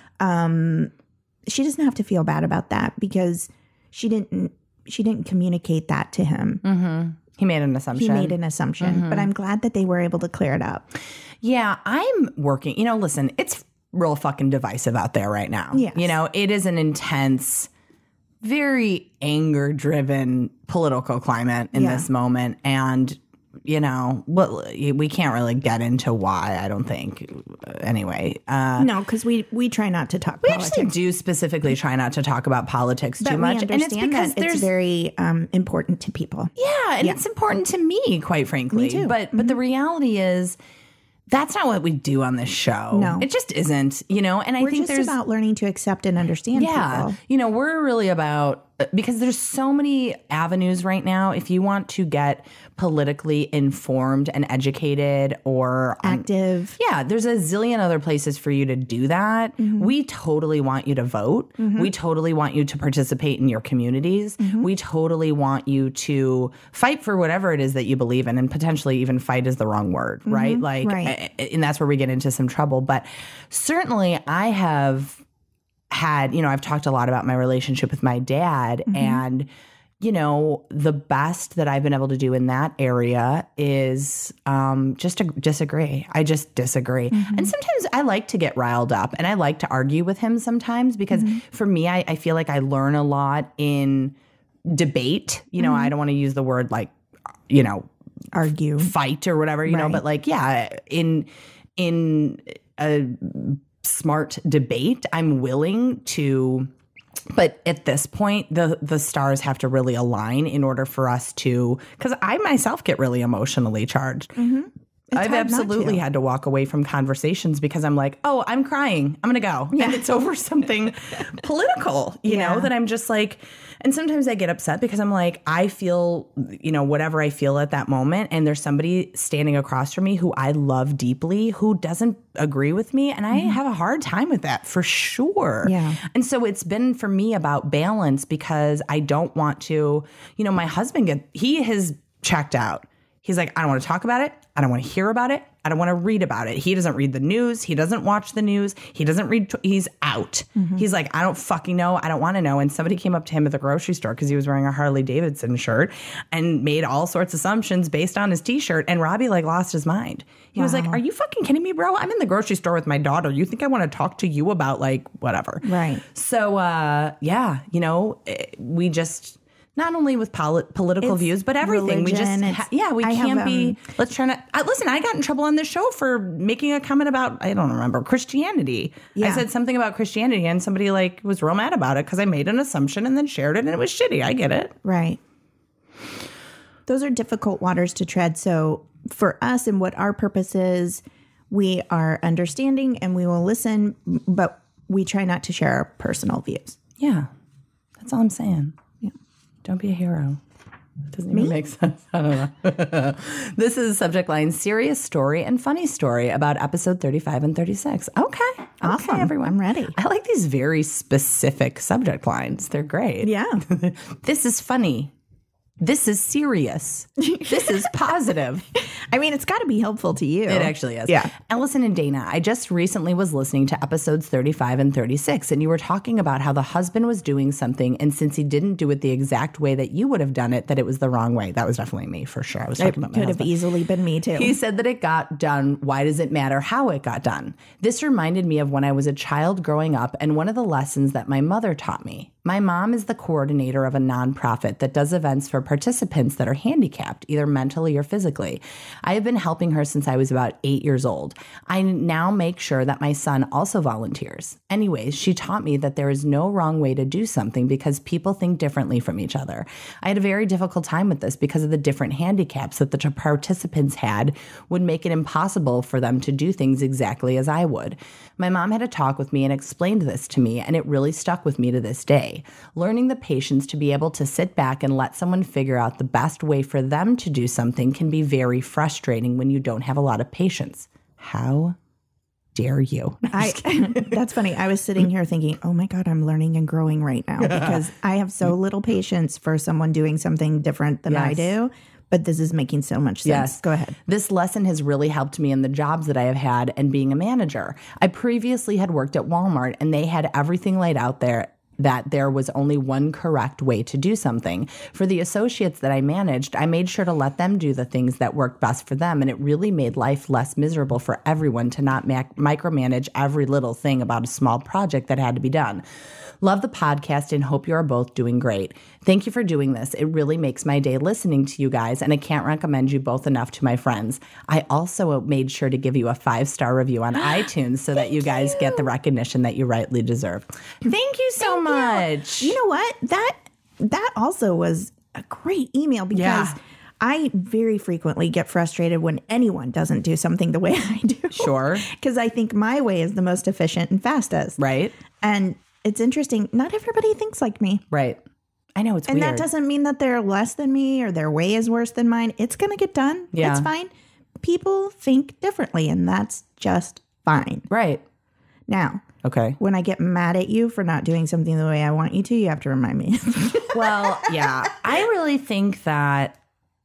Um, she doesn't have to feel bad about that because she didn't. She didn't communicate that to him. Mm-hmm. He made an He assumption. made an assumption, but I'm glad that they were able to clear it up. Yeah, I'm working. You know, listen, it's real fucking divisive out there right now. Yes. You know, it is an intense, very anger-driven political climate in Yeah. this moment. And, you know, well, we can't really get into why, I don't think. Anyway. Uh, No, because we we try not to talk we politics. actually do specifically try not to talk about politics but too much. we And it's understand because that there's it's very um, important to people. Yeah, and it's important to me, quite frankly. Me too. But but the reality is that's not what we do on this show. No. It just isn't, you know? And I We're think just there's about learning to accept and understand yeah, people. you know, we're really about because there's so many avenues right now. If you want to get politically informed and educated or um, Active. yeah, there's a zillion other places for you to do that. We totally want you to vote. We totally want you to participate in your communities. We totally want you to fight for whatever it is that you believe in, and potentially even fight is the wrong word, right? Like, Right. a- and that's where we get into some trouble. But certainly I have had, you know, I've talked a lot about my relationship with my dad and you know, the best that I've been able to do in that area is um, just to disagree. I just disagree. And sometimes I like to get riled up and I like to argue with him sometimes because for me, I, I feel like I learn a lot in debate. You know, I don't want to use the word like, you know, Argue. fight or whatever, you know, Right. but like, yeah, in, in a smart debate, I'm willing to. But at this point, the the stars have to really align in order for us to, because I myself get really emotionally charged. Mm-hmm. I've hard not absolutely to. had to walk away from conversations because I'm like, oh, I'm crying. I'm going to go. And it's over something political, you Yeah. know, that I'm just like, and sometimes I get upset because I'm like, I feel, you know, whatever I feel at that moment. And there's somebody standing across from me who I love deeply who doesn't agree with me. And I have a hard time with that for sure. Yeah. And so it's been for me about balance because I don't want to, you know, my husband, get, he has checked out. He's like, I don't want to talk about it. I don't want to hear about it. I don't want to read about it. He doesn't read the news. He doesn't watch the news. He doesn't read. Tw- he's out. He's like, I don't fucking know. I don't want to know. And somebody came up to him at the grocery store because he was wearing a Harley Davidson shirt and made all sorts of assumptions based on his t-shirt. And Robbie like lost his mind. He was like, are you fucking kidding me, bro? I'm in the grocery store with my daughter. You think I want to talk to you about like whatever? Right. So, uh, yeah, you know, eh, we just... not only with poli- political It's views, but everything. We just, religion, ha- it's- yeah, we I have, can't be, um, let's try to, I, listen, I got in trouble on this show for making a comment about, I don't remember, Christianity. Yeah. I said something about Christianity and somebody like was real mad about it because I made an assumption and then shared it and it was shitty. I get it. Right. Those are difficult waters to tread. So for us and what our purpose is, we are understanding and we will listen, but we try not to share our personal views. Yeah. That's all I'm saying. Yeah. Don't be a hero. It doesn't even make sense. I don't know. This is subject line serious story and funny story about episode thirty-five and thirty-six. Okay. Awesome. Okay, everyone. I'm ready. I like these very specific subject lines. They're great. Yeah. This is funny. This is serious. This is positive. I mean, it's got to be helpful to you. It actually is. Yeah. Allison and Dana, I just recently was listening to episodes thirty-five and thirty-six, and you were talking about how the husband was doing something, and since he didn't do it the exact way that you would have done it, that it was the wrong way. That was definitely me, for sure. I was It talking about my could have husband. easily been me too. He said that it got done. Why does it matter how it got done? This reminded me of when I was a child growing up and one of the lessons that my mother taught me. My mom is the coordinator of a nonprofit that does events for participants that are handicapped, either mentally or physically. I have been helping her since I was about eight years old. I now make sure that my son also volunteers. Anyways, she taught me that there is no wrong way to do something because people think differently from each other. I had a very difficult time with this because of the different handicaps that the t- participants had would make it impossible for them to do things exactly as I would. My mom had a talk with me and explained this to me, and it really stuck with me to this day. Learning the patience to be able to sit back and let someone figure out the best way for them to do something can be very frustrating when you don't have a lot of patience. How dare you? I, that's funny. I was sitting here thinking, oh my God, I'm learning and growing right now because I have so little patience for someone doing something different than I Yes. do. But this is making so much sense. Yes. Go ahead. This lesson has really helped me in the jobs that I have had and being a manager. I previously had worked at Walmart and they had everything laid out there that there was only one correct way to do something. For the associates that I managed, I made sure to let them do the things that worked best for them, and it really made life less miserable for everyone to not mac- micromanage every little thing about a small project that had to be done. Love the podcast and hope you are both doing great. Thank you for doing this. It really makes my day listening to you guys, and I can't recommend you both enough to my friends. I also made sure to give you a five-star review on iTunes so that you guys get the recognition that you rightly deserve. Thank you so Thank much. You. you know what? That that also was a great email because Yeah. I very frequently get frustrated when anyone doesn't do something the way I do. Sure. Because I think my way is the most efficient and fastest. Right? And it's interesting. Not everybody thinks like me. Right. I know it's And weird. that doesn't mean that they're less than me or their way is worse than mine. It's going to get done. Yeah. It's fine. People think differently, and that's just fine. Right. Now, Okay. when I get mad at you for not doing something the way I want you to, you have to remind me. Well, yeah. I really think that,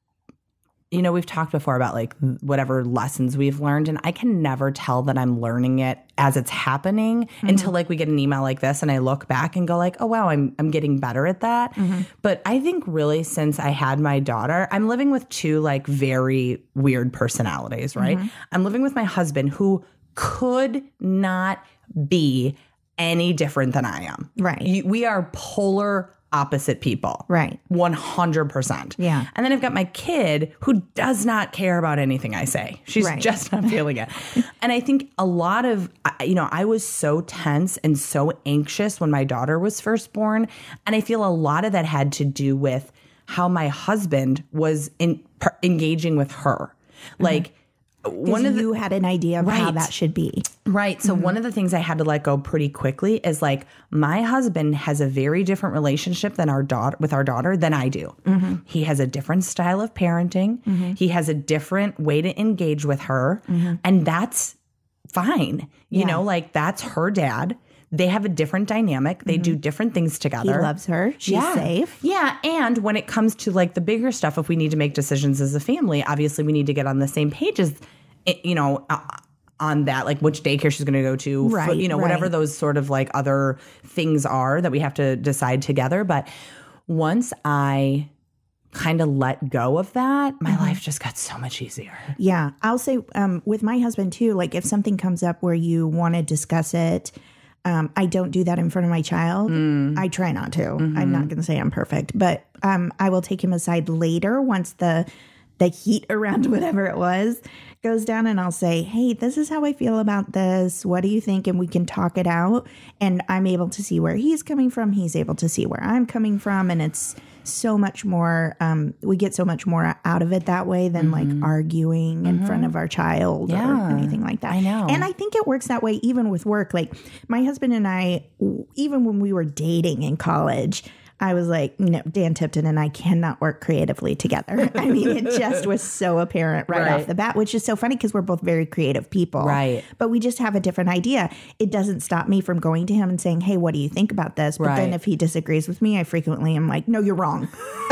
you know, we've talked before about like whatever lessons we've learned, and I can never tell that I'm learning it as it's happening mm-hmm. until like we get an email like this and I look back and go like, oh, wow, I'm I'm getting better at that. Mm-hmm. But I think really since I had my daughter, I'm living with two like very weird personalities, right? Mm-hmm. I'm living with my husband who could not be any different than I am. Right. You, we are polar opposite people. Right. one hundred percent. Yeah. And then I've got my kid who does not care about anything I say. She's Right. just not feeling it. And I think a lot of, you know, I was so tense and so anxious when my daughter was first born. And I feel a lot of that had to do with how my husband was in, per, engaging with her. Like, One of you the, had an idea of right. how that should be. Right. So mm-hmm. one of the things I had to let go pretty quickly is like my husband has a very different relationship than our daughter with our daughter than I do. Mm-hmm. He has a different style of parenting. Mm-hmm. He has a different way to engage with her. Mm-hmm. And that's fine. You yeah. know, like that's her dad. They have a different dynamic. They mm-hmm. do different things together. He loves her. She's yeah. safe. Yeah. And when it comes to like the bigger stuff, if we need to make decisions as a family, obviously we need to get on the same page as, you know, uh, on that, like which daycare she's going to go to, right, for, you know, right. whatever those sort of like other things are that we have to decide together. But once I kind of let go of that, my mm-hmm. life just got so much easier. Yeah. I'll say um, with my husband too, like if something comes up where you want to discuss it, Um, I don't do that in front of my child. Mm. I try not to. Mm-hmm. I'm not going to say I'm perfect, but um, I will take him aside later once the the heat around whatever it was goes down, and I'll say, hey, this is how I feel about this. What do you think? And we can talk it out. And I'm able to see where he's coming from. He's able to see where I'm coming from. And it's so much more, um, we get so much more out of it that way than mm-hmm. like arguing in mm-hmm. front of our child yeah, or anything like that. I know. And I think it works that way even with work. Like my husband and I, even when we were dating in college, I was like, you know, Dan Tipton and I cannot work creatively together. I mean, it just was so apparent right, right. off the bat, which is so funny because we're both very creative people. Right. But we just have a different idea. It doesn't stop me from going to him and saying, hey, what do you think about this? But right. then if he disagrees with me, I frequently am like, no, you're wrong.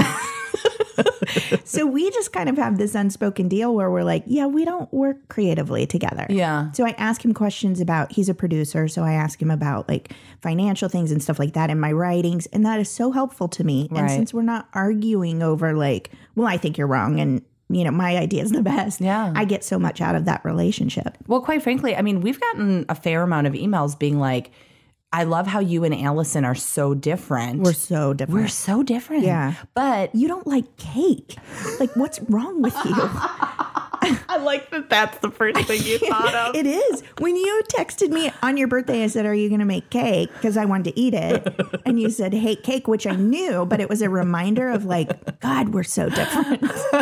So we just kind of have this unspoken deal where we're like, yeah, we don't work creatively together. Yeah. So I ask him questions about, he's a producer, so I ask him about like financial things and stuff like that in my writings. And that is so helpful to me. Right. And since we're not arguing over like, well, I think you're wrong and, you know, my idea is the best. Yeah. I get so much out of that relationship. Well, quite frankly, I mean, we've gotten a fair amount of emails being like, I love how you and Allison are so different. We're so different. We're so different. Yeah. But you don't like cake. Like, what's wrong with you? I like that that's the first thing you thought of. It is. When you texted me on your birthday, I said, are you going to make cake? Because I wanted to eat it. And you said, hate cake, which I knew, but it was a reminder of like, God, we're so different.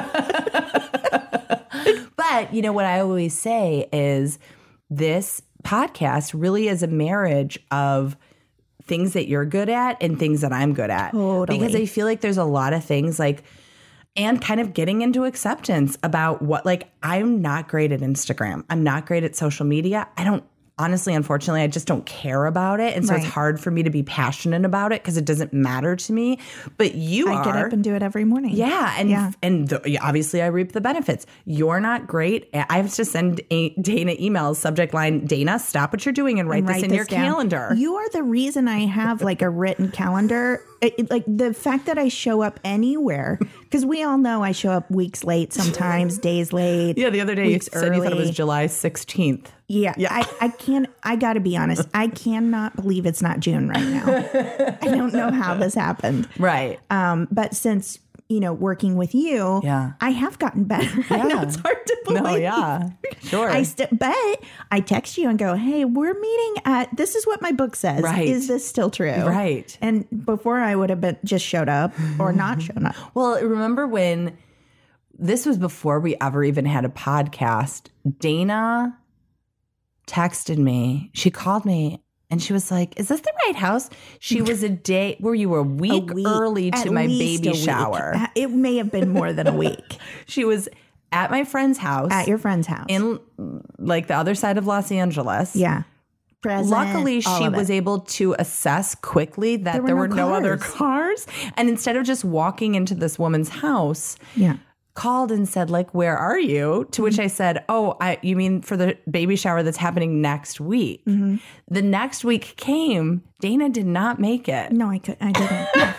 But, you know, what I always say is this podcast really is a marriage of things that you're good at and things that I'm good at. Totally. Because I feel like there's a lot of things like, and kind of getting into acceptance about what, like, I'm not great at Instagram. I'm not great at social media. I don't, honestly, unfortunately, I just don't care about it. And so Right. it's hard for me to be passionate about it because it doesn't matter to me. But you I are. get up and do it every morning. Yeah. And Yeah. and the, obviously I reap the benefits. You're not great. I have to send a, Dana emails, subject line, Dana, stop what you're doing and write And this write in this your down. calendar. You are the reason I have like a written calendar. It, it- like the fact that I show up anywhere, because we all know I show up weeks late, sometimes days late. yeah, the other day you weeks said you thought it was early. July sixteenth. Yeah, Yeah. I, I can't, I got to be honest. I cannot believe it's not June right now. I don't know how this happened. Right. Um, but since, you know, working with you, Yeah. I have gotten better. I know Yeah. it's hard to believe. No, yeah. Sure. I st- but I text you and go, hey, we're meeting at, this is what my book says. Right. Is this still true? Right. And before I would have been just showed up or not shown up. Well, remember when this was before we ever even had a podcast, Dana texted me. She called me and she was like, is this the right house? She was a day where you were a week, A week, early to at my least baby a week. shower. It may have been more than a week. She was at my friend's house. At your friend's house. in like the other side of Los Angeles. yeah. Present, Luckily, all she of it. was able to assess quickly that There there were were, no no other cars. cars. And instead of just walking into this woman's house, Yeah. called and said, like, where are you? To which I said, oh, I, you mean for the baby shower that's happening next week? Mm-hmm. The next week came. Dana did not make it. No, I could. I didn't.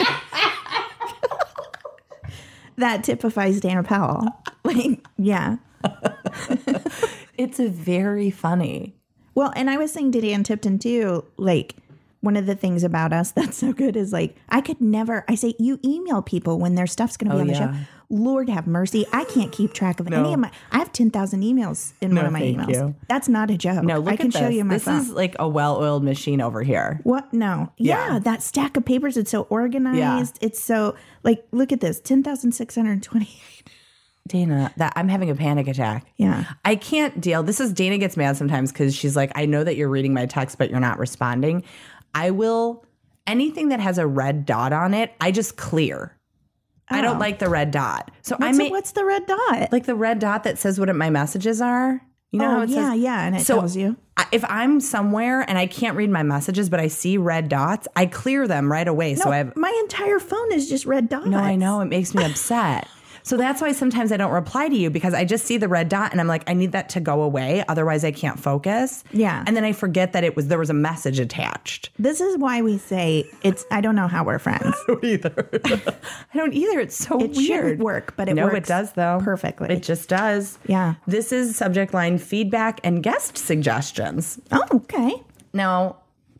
That typifies Dana Powell. Like, yeah. It's a very funny. Well, and I was saying to Dan Tipton too, like, one of the things about us that's so good is like, I could never, I say, you email people when their stuff's going to be Oh, on the yeah. show. Lord have mercy. I can't keep track of No. any of my, I have ten thousand emails in No, one of my thank emails. you. That's not a joke. No, look I can at show this. you my This phone. is like a well-oiled machine over here. What? No. Yeah, Yeah. that stack of papers, it's so organized. It's so, like, look at this, ten thousand six hundred twenty-eight. Dana, that I'm having a panic attack. Yeah. I can't deal. This is Dana gets mad sometimes because she's like, I know that you're reading my text, but you're not responding. I will, anything that has a red dot on it, I just clear. I Oh. don't like the red dot. So I What's, may, a, what's the red dot? like the red dot that says what my messages are. You know oh, how it yeah, says? yeah. And it So tells you. I- if I'm somewhere and I can't read my messages, but I see red dots, I clear them right away. No, so I have, my entire phone is just red dots. no, I know. It makes me upset. So that's why sometimes I don't reply to you because I just see the red dot and I'm like, I need that to go away. Otherwise I can't focus. Yeah. And then I forget that it was, there was a message attached. This is why we say it's, I don't know how we're friends. I don't either. I don't either. It's so It weird. shouldn't work, but it no, works it does though. perfectly. It just does. Yeah. This is subject line feedback and guest suggestions. Oh, okay. Now,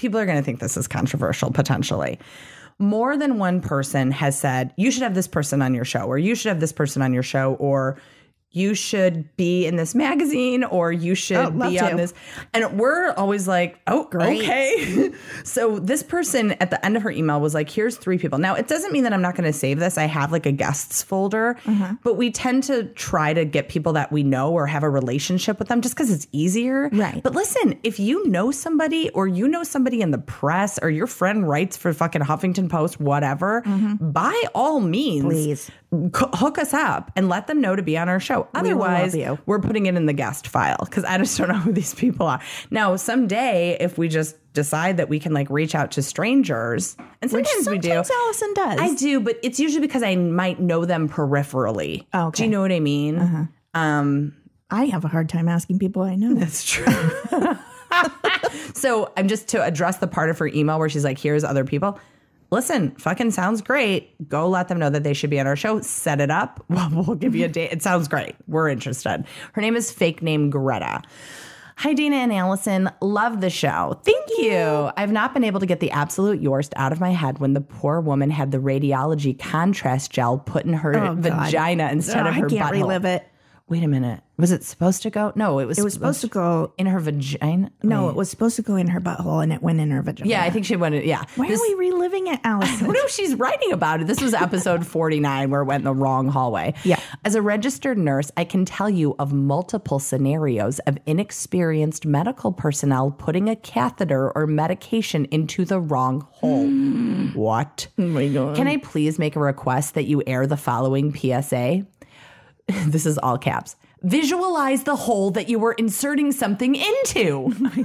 people are going to think this is controversial potentially. More than one person has said, you should have this person on your show, or you should have this person on your show, or you should be in this magazine, or you should Oh, be love on to. this. And we're always like, oh, Great. okay. So this person at the end of her email was like, here's three people. Now, it doesn't mean that I'm not going to save this. I have like a guests folder, Uh-huh. but we tend to try to get people that we know or have a relationship with them just because it's easier. Right. But listen, if you know somebody, or you know somebody in the press, or your friend writes for fucking Huffington Post, whatever, by all means, Please. c- hook us up and let them know to be on our show. will love Otherwise, you. we're putting it in the guest file because I just don't know who these people are. Now, someday, if we just decide that we can like reach out to strangers, and Which sometimes, we do. sometimes Allison does. I do, but it's usually because I might know them peripherally. Oh, okay. Do you know what I mean? Um, I have a hard time asking people I know. That's true. So I'm just to address the part of her email where she's like, here's other people. Listen, fucking sounds great. Go let them know that they should be on our show. Set it up. We'll, we'll give you a date. It sounds great. We're interested. Her name is fake name Greta. Hi, Dana and Allison. Love the show. Thank you. I've not been able to get the absolute yorst out of my head when the poor woman had the radiology contrast gel put in her Oh, God. vagina instead Oh, of her I can't butthole. relive it. Wait a minute. Was it supposed to go? No, it was. It was supposed to go. in her vagina. No, Wait. it was supposed to go in her butthole, and it went in her vagina. Yeah, I think she went. Yeah. Why This- are we reliving it, Allison? What if she's writing about it? This was episode forty-nine where it went in the wrong hallway. Yeah. As a registered nurse, I can tell you of multiple scenarios of inexperienced medical personnel putting a catheter or medication into the wrong hole. What? Oh my God. Can I please make a request that you air the following P S A? This is all caps. Visualize the hole that you were inserting something into. Oh my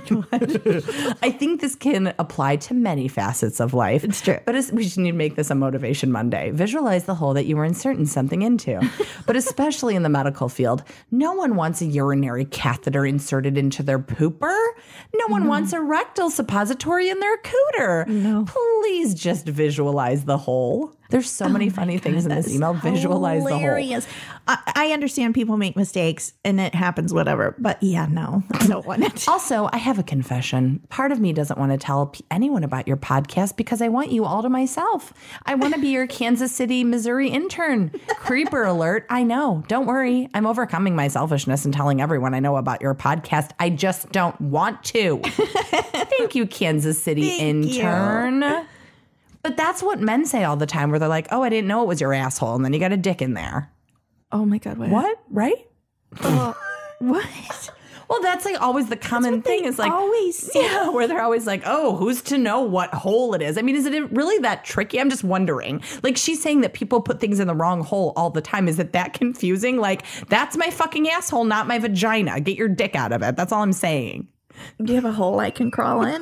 God. I think this can apply to many facets of life. It's true. But it's, we just need to make this a Motivation Monday. Visualize the hole that you were inserting something into. But especially in the medical field, no one wants a urinary catheter inserted into their pooper. No one wants a rectal suppository in their cooter. No. Please just visualize the hole. There's so many funny things in this email. Visualize the hole. Hilarious. I, I understand people make mistakes and it happens, whatever. But yeah, no, I don't want it. Also, I have a confession. Part of me doesn't want to tell p- anyone about your podcast because I want you all to myself. I want to be your Kansas City, Missouri intern. Creeper alert. I know. Don't worry. I'm overcoming my selfishness and telling everyone I know about your podcast. I just don't want to. Thank you, Kansas City Thank intern. you. But that's what men say all the time where they're like, oh, I didn't know it was your asshole. And then you got a dick in there. Oh my God. What? What? Right? Oh, what? Well, that's like always the common thing They is like, always say. yeah, where they're always like, oh, who's to know what hole it is? I mean, is it really that tricky? I'm just wondering. Like, she's saying that people put things in the wrong hole all the time. Is it that confusing? Like, that's my fucking asshole, not my vagina. Get your dick out of it. That's all I'm saying. Do you have a hole I can crawl in?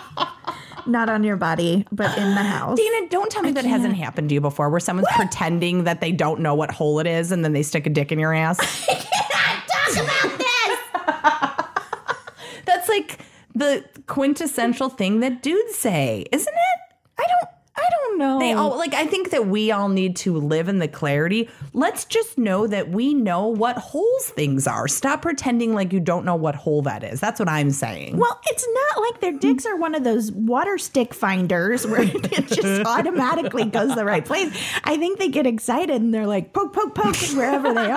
Not on your body, but in the house. Dana, don't tell me that hasn't happened to you before where someone's pretending that they don't know what hole it is and then they stick a dick in your ass. I cannot talk about this. That's like the quintessential thing that dudes say, isn't it? I don't. I don't know. They all like I think that we all need to live in the clarity. Let's just know that we know what holes things are. Stop pretending like you don't know what hole that is. That's what I'm saying. Well, it's not like their dicks are one of those water stick finders where it just automatically goes the right place. I think they get excited and they're like, poke, poke, poke, wherever they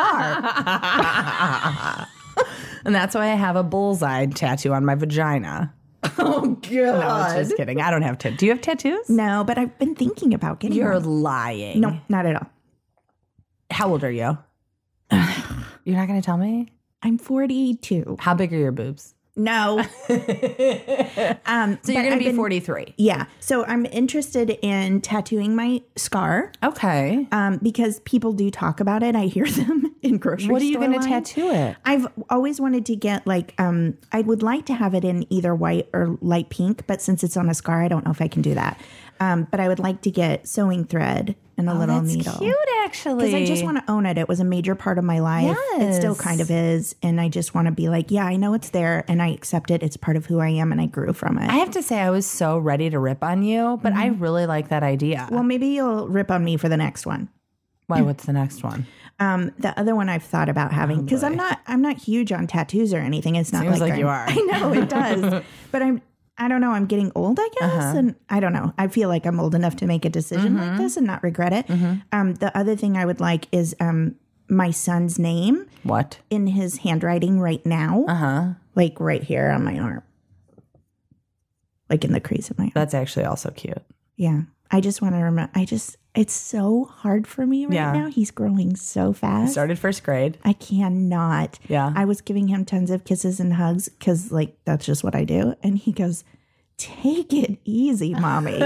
are. And that's why I have a bullseye tattoo on my vagina. Oh, God. No, I was just kidding. I don't have tattoos. Do you have tattoos? No, but I've been thinking about getting You're one. lying. No, not at all. How old are you? You're not going to tell me? I'm forty-two. How big are your boobs? No. um, So you're but going I've to be been- forty-three. Yeah. So I'm interested in tattooing my scar Okay. um, because people do talk about it. I hear them in grocery What are you store going to lines. tattoo it? I've always wanted to get like, um, I would like to have it in either white or light pink, but since it's on a scar, I don't know if I can do that. Um, but I would like to get sewing thread and a little Oh, That's needle. cute, actually. Because I just want to own it. It was a major part of my life. It still Yes. kind of is. And I just want to be like, yeah, I know it's there and I accept it. It's part of who I am and I grew from it. I have to say, I was so ready to rip on you, but I really like that idea. well, maybe you'll rip on me for the next one. Why? What's the next one? Um, the other one I've thought about having because I'm not I'm not huge on tattoos or anything. It's not Seems like I'm- you are. I know it does, but I'm I don't know. I'm getting old, I guess. Uh-huh. And I don't know. I feel like I'm old enough to make a decision mm-hmm. like this and not regret it. Mm-hmm. Um, the other thing I would like is um, my son's name. What? In his handwriting right now. Uh-huh. Like right here on my arm. Like in the crease of my arm. That's actually also cute. Yeah. I just want to remember. I just, it's so hard for me right yeah. now. He's growing so fast. Started first grade. I cannot. Yeah. I was giving him tons of kisses and hugs because, like, that's just what I do. And he goes, take it easy, mommy.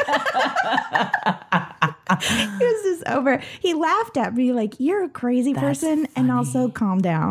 It was just over. He laughed at me like, you're a crazy that's person. Funny. And also calm down.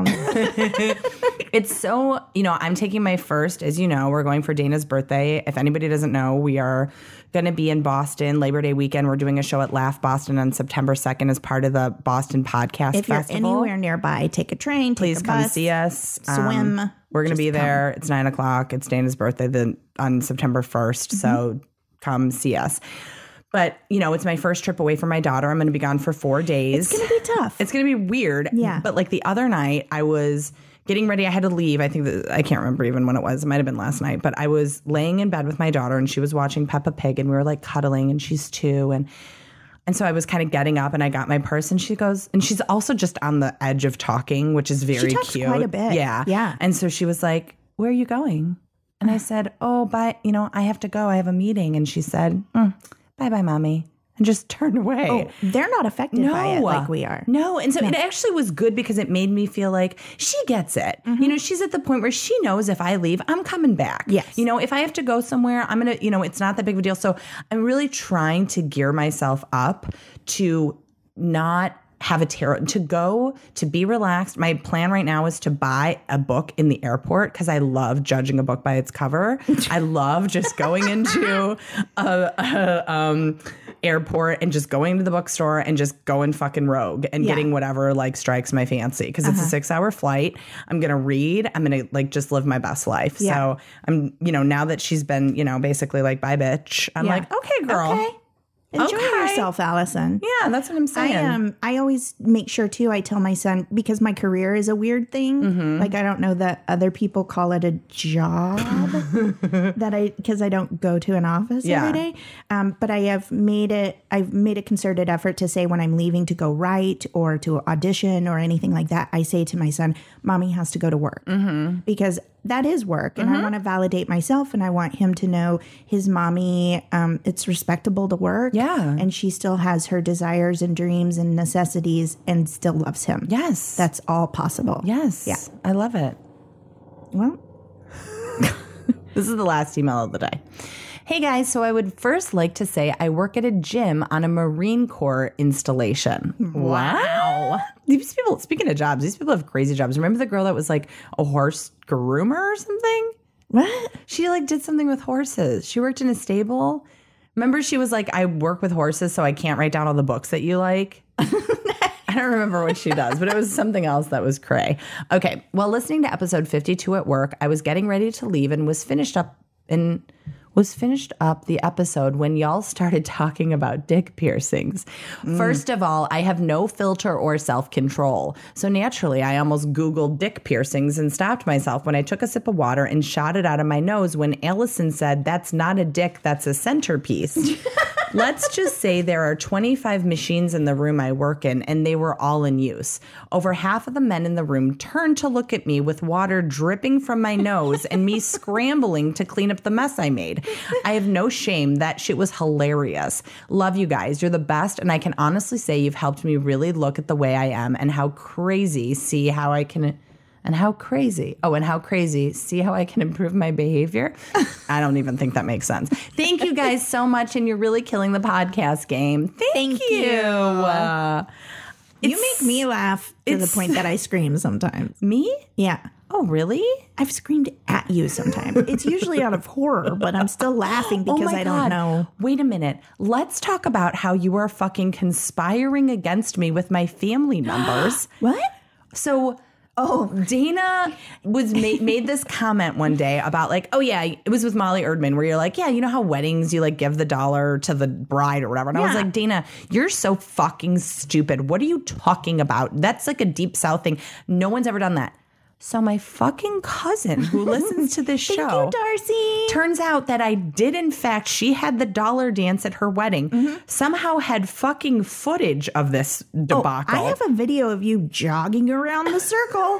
It's so, you know, I'm taking my first, as you know, we're going for Dana's birthday. If anybody doesn't know, we are going to be in Boston Labor Day weekend. We're doing a show at Laugh Boston on September second as part of the Boston Podcast if Festival. If you're anywhere nearby, take a train, take Please a come bus, see us. Swim. Um, we're going to be come. there. It's nine o'clock. It's Dana's birthday the, on September first. Mm-hmm. So come see us. But, you know, it's my first trip away from my daughter. I'm going to be gone for four days. It's going to be tough. It's going to be weird. Yeah. But like the other night, I was getting ready. I had to leave. I think that I can't remember even when it was. It might have been last night. But I was laying in bed with my daughter and she was watching Peppa Pig and we were like cuddling and she's two. And and so I was kind of getting up and I got my purse and she goes, and she's also just on the edge of talking, which is very she talks cute. Quite a bit. Yeah. Yeah. And so she was like, where are you going? And I said, oh, bye. You know, I have to go. I have a meeting. And she said, mm, bye bye, mommy. And just turned away. Oh, they're not affected no, by it like we are. No. And so no. it actually was good because it made me feel like she gets it. Mm-hmm. You know, she's at the point where she knows if I leave, I'm coming back. Yes. You know, if I have to go somewhere, I'm going to, you know, it's not that big of a deal. So I'm really trying to gear myself up to not have a tarot, to go, to be relaxed. My plan right now is to buy a book in the airport because I love judging a book by its cover. I love just going into a, a um, airport and just going to the bookstore and just going fucking rogue and yeah. getting whatever like strikes my fancy because uh-huh. it's a six hour flight. I'm going to read. I'm going to like just live my best life. Yeah. So I'm, you know, now that she's been, you know, basically like, bye bitch. I'm yeah. like, okay, girl. Okay. Enjoy okay. yourself, Allison. Yeah, that's what I'm saying. I um, I always make sure too. I tell my son because my career is a weird thing. Mm-hmm. Like I don't know that other people call it a job that I because I don't go to an office yeah. every day. Um, but I have made it. I've made a concerted effort to say when I'm leaving to go write or to audition or anything like that. I say to my son, "Mommy has to go to work," mm-hmm. because that is work, and mm-hmm. I want to validate myself, and I want him to know his mommy. Um, it's respectable to work. Yeah. And she still has her desires and dreams and necessities and still loves him. Yes. That's all possible. Yes. Yeah. I love it. Well, this is the last email of the day. Hey guys, so I would first like to say I work at a gym on a Marine Corps installation. Wow. What? These people, speaking of jobs, these people have crazy jobs. Remember the girl that was like a horse groomer or something? What? She like did something with horses. She worked in a stable. Remember, she was like, I work with horses, so I can't write down all the books that you like. I don't remember what she does, but it was something else that was cray. Okay, well, listening to episode fifty-two at work, I was getting ready to leave and was finished up in was finished up the episode when y'all started talking about dick piercings. Mm. First of all, I have no filter or self-control. So naturally, I almost Googled dick piercings and stopped myself when I took a sip of water and shot it out of my nose when Allison said, that's not a dick, that's a centerpiece. Let's just say there are twenty-five machines in the room I work in, and they were all in use. Over half of the men in the room turned to look at me with water dripping from my nose and me scrambling to clean up the mess I made. I have no shame. That shit was hilarious. Love you guys. You're the best, and I can honestly say you've helped me really look at the way I am and how crazy, see how I can... And how crazy. Oh, and how crazy. See how I can improve my behavior? I don't even think that makes sense. Thank you guys so much. And you're really killing the podcast game. Thank, Thank you. you. Uh, you make me laugh to the point that I scream sometimes. Me? Yeah. Oh, really? I've screamed at you sometimes. It's usually out of horror, but I'm still laughing because oh my I don't God. know. Wait a minute. Let's talk about how you are fucking conspiring against me with my family members. What? So... Oh, Dana was made, made this comment one day about like, oh yeah, it was with Molly Erdman where you're like, yeah, you know how weddings you like give the dollar to the bride or whatever. And yeah. I was like, Dana, you're so fucking stupid. What are you talking about? That's like a deep South thing. No one's ever done that. So my fucking cousin who listens to this Thank show, you, Darcy. turns out that I did, in fact, she had the dollar dance at her wedding, mm-hmm. somehow had fucking footage of this debacle. Oh, I have a video of you jogging around the circle.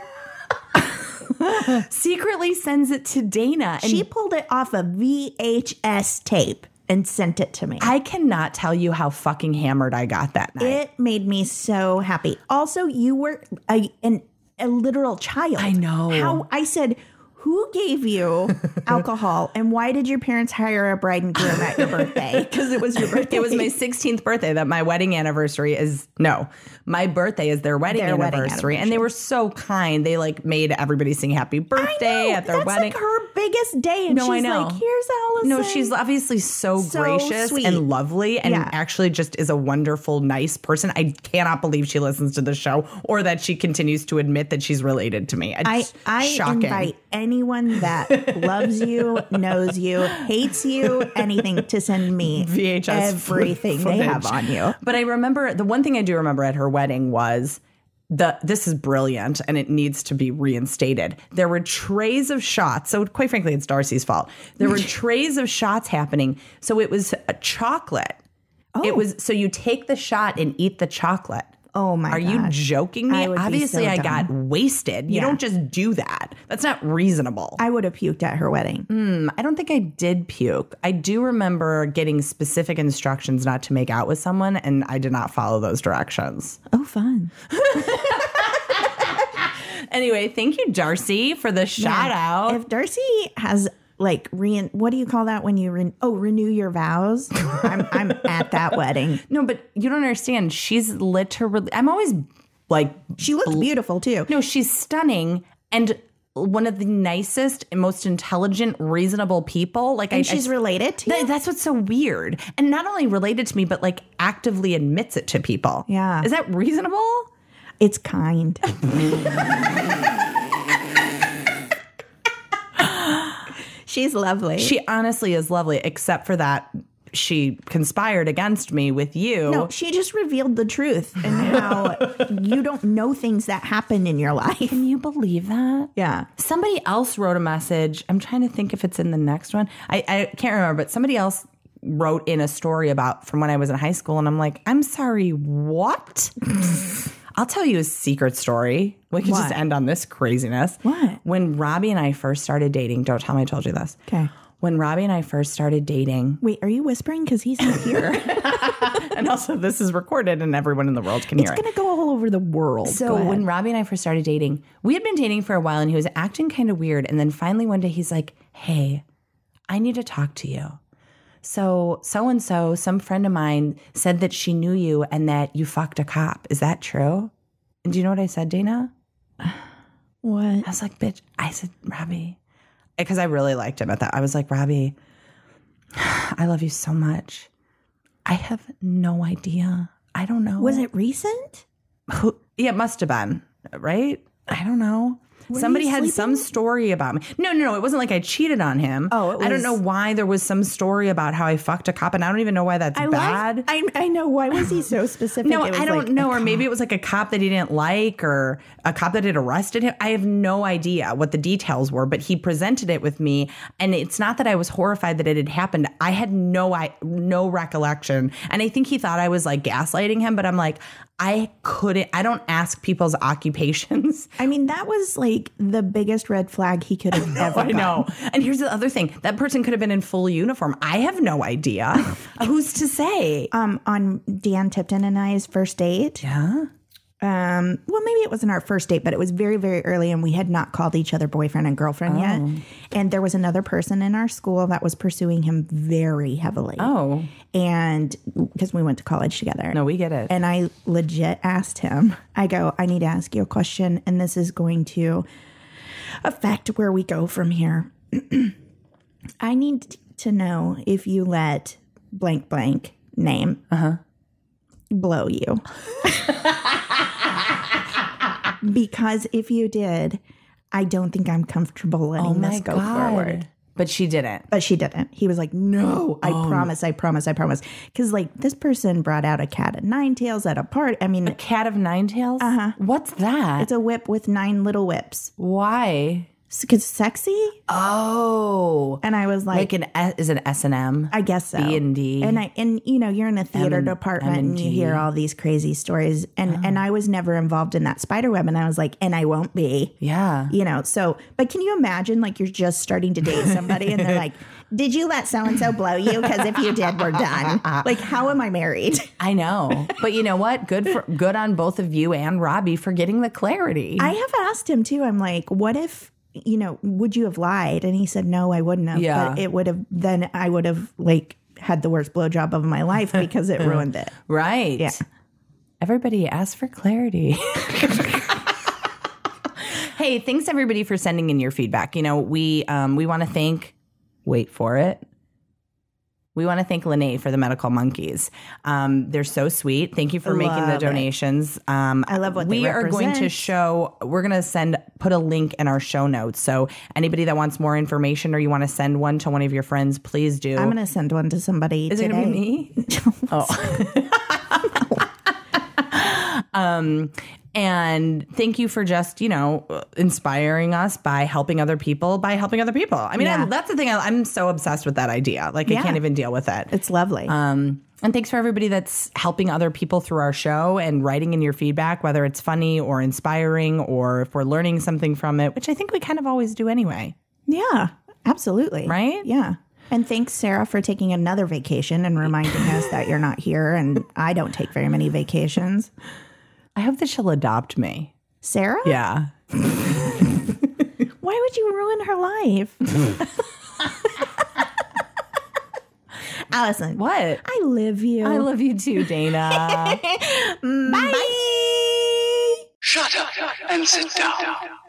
Secretly sends it to Dana. And she pulled it off a V H S tape and sent it to me. I cannot tell you how fucking hammered I got that night. It made me so happy. Also, you were a, an a literal child. I know. How I said, who gave you alcohol and why did your parents hire a bride and groom at your birthday? Because it was your birthday. It was my sixteenth birthday that my wedding anniversary is. No, my birthday is their wedding, their anniversary, wedding anniversary. And they were so kind. They like made everybody sing happy birthday at their That's wedding. Like her biggest day. And no, she's I know. like, here's Allison. No, she's obviously so, So gracious sweet. and lovely and Yeah. actually just is a wonderful, nice person. I cannot believe she listens to the show or that she continues to admit that she's related to me. It's I, I shocking. invite anyone that loves you, knows you, hates you, anything to send me V H S everything they have footage. on you. But I remember, the one thing I do remember at her wedding was the this is brilliant and it needs to be reinstated. There were trays of shots. So quite frankly, it's Darcy's fault. There were trays of shots happening. So it was a chocolate. Oh. It was so you take the shot and eat the chocolate. Oh my Are gosh. you joking me? I would be Obviously, so I dumb. got wasted. You Yeah. don't just do that. That's not reasonable. I would have puked at her wedding. Mm, I don't think I did puke. I do remember getting specific instructions not to make out with someone, and I did not follow those directions. Oh, fun. Anyway, thank you, Darcy, for the shout Yeah. out. If Darcy has like re what do you call that when you re- oh renew your vows? I'm I'm at that wedding. No, but you don't understand. She's literally, I'm always like, She looks beautiful too. no, she's stunning and one of the nicest and most intelligent, reasonable people. Like, And I, she's I, related to you? Th- that's what's so weird. And not only related to me, but like actively admits it to people. Yeah. Is that reasonable? It's kind. She's lovely. She honestly is lovely, except for that she conspired against me with you. no, she just revealed the truth and how you don't know things that happen in your life. Can you believe that? Yeah. Somebody else wrote a message. I'm trying to think if it's in the next one. I, I can't remember, but somebody else wrote in a story about from when I was in high school. And I'm like, I'm sorry, what? I'll tell you a secret story. We could just What? end on this craziness. What? When Robbie and I first started dating, don't tell me I told you this. Okay. When Robbie and I first started dating, Wait, are you whispering? Because he's not here. and also this is recorded and everyone in the world can hear It's it. going to go all over the world. So Go ahead. when Robbie and I first started dating, we had been dating for a while and he was acting kind of weird. And then finally one day he's like, hey, I need to talk to you. So so-and-so, some friend of mine said that she knew you and that you fucked a cop. Is that true? And do you know what I said, Dana? What? I was like, bitch, I said, Robbie, because I really liked him at that. I was like, Robbie, I love you so much. I have no idea. I don't know. Was it recent? Who, yeah, it must have been, right? I don't know. Were Somebody you had sleeping? some story about me. No, no, no. It wasn't like I cheated on him. Oh, it I don't was- know why there was some story about how I fucked a cop, and I don't even know why that's I bad. love. I I know. Why was he so specific? no, It was I don't like know. a Or maybe cop. it was like a cop that he didn't like or a cop that had arrested him. I have no idea what the details were, but he presented it with me. And it's not that I was horrified that it had happened. I had no I no recollection. And I think he thought I was like gaslighting him, but I'm like, I couldn't, I don't ask people's occupations. I mean, that was like the biggest red flag he could have ever. I know. And here's the other thing. That person could have been in full uniform. I have no idea. Who's to say? Um, on Dan Tipton and I's first date. Yeah. Um, well, maybe it wasn't our first date, but it was very, very early, and we had not called each other boyfriend and girlfriend yet. And there was another person in our school that was pursuing him very heavily. Oh. And because we went to college together. No, we get it. And I legit asked him, I go, I need to ask you a question, and this is going to affect where we go from here. I need to know if you let blank blank name Uh-huh. blow you. Because if you did, I don't think I'm comfortable letting Oh my this go God. forward. But she didn't. But she didn't. He was like, no, I Oh. promise, I promise, I promise. Because, like, this person brought out a cat of nine tails at a party. I mean, Cat of nine tails? Uh-huh. What's that? it's a whip with nine little whips. Why? Because it's sexy. Oh. And I was like, Like an S- is it S and M? I guess so. B and D. And I and you know, you're in a theater M- department and you M&D. hear all these crazy stories. And and I was never involved in that spider web, and I was like, and I won't be. Yeah. You know, so but can you imagine, like, you're just starting to date somebody and they're like, did you let so and so blow you? Because if you did, we're done. Like, how am I married? I know. But you know what? Good for good on both of you and Robbie for getting the clarity. I have asked him too. I'm like, what if, you know, would you have lied? And he said, no, I wouldn't have. Yeah. But it would have, then I would have, like, had the worst blowjob of my life because it ruined it. Right. Yeah. Everybody ask for clarity. Hey, thanks everybody for sending in your feedback. You know, we um, we want to thank, wait for it. We want to thank Lene for the medical monkeys. Um, they're so sweet. Thank you for making the Love it. donations. Um, I love what they we are going to represent. show. We're going to send put a link in our show notes. So anybody that wants more information or you want to send one to one of your friends, please do. I'm going to send one to somebody Is today. it going to be me? Oh. um, and thank you for just, you know, inspiring us by helping other people, by helping other people. I mean, Yeah. I, that's the thing. I, I'm so obsessed with that idea. Like, I Yeah. can't even deal with it. It's lovely. Um, and thanks for everybody that's helping other people through our show and writing in your feedback, whether it's funny or inspiring or if we're learning something from it, which I think we kind of always do anyway. Yeah, absolutely. Right? Yeah. And thanks, Sarah, for taking another vacation and reminding us that you're not here. And I don't take very many vacations. I hope that she'll adopt me. Sarah? Yeah. Why would you ruin her life? Allison. What? I love you. I love you too, Dana. Bye. Shut up and sit down.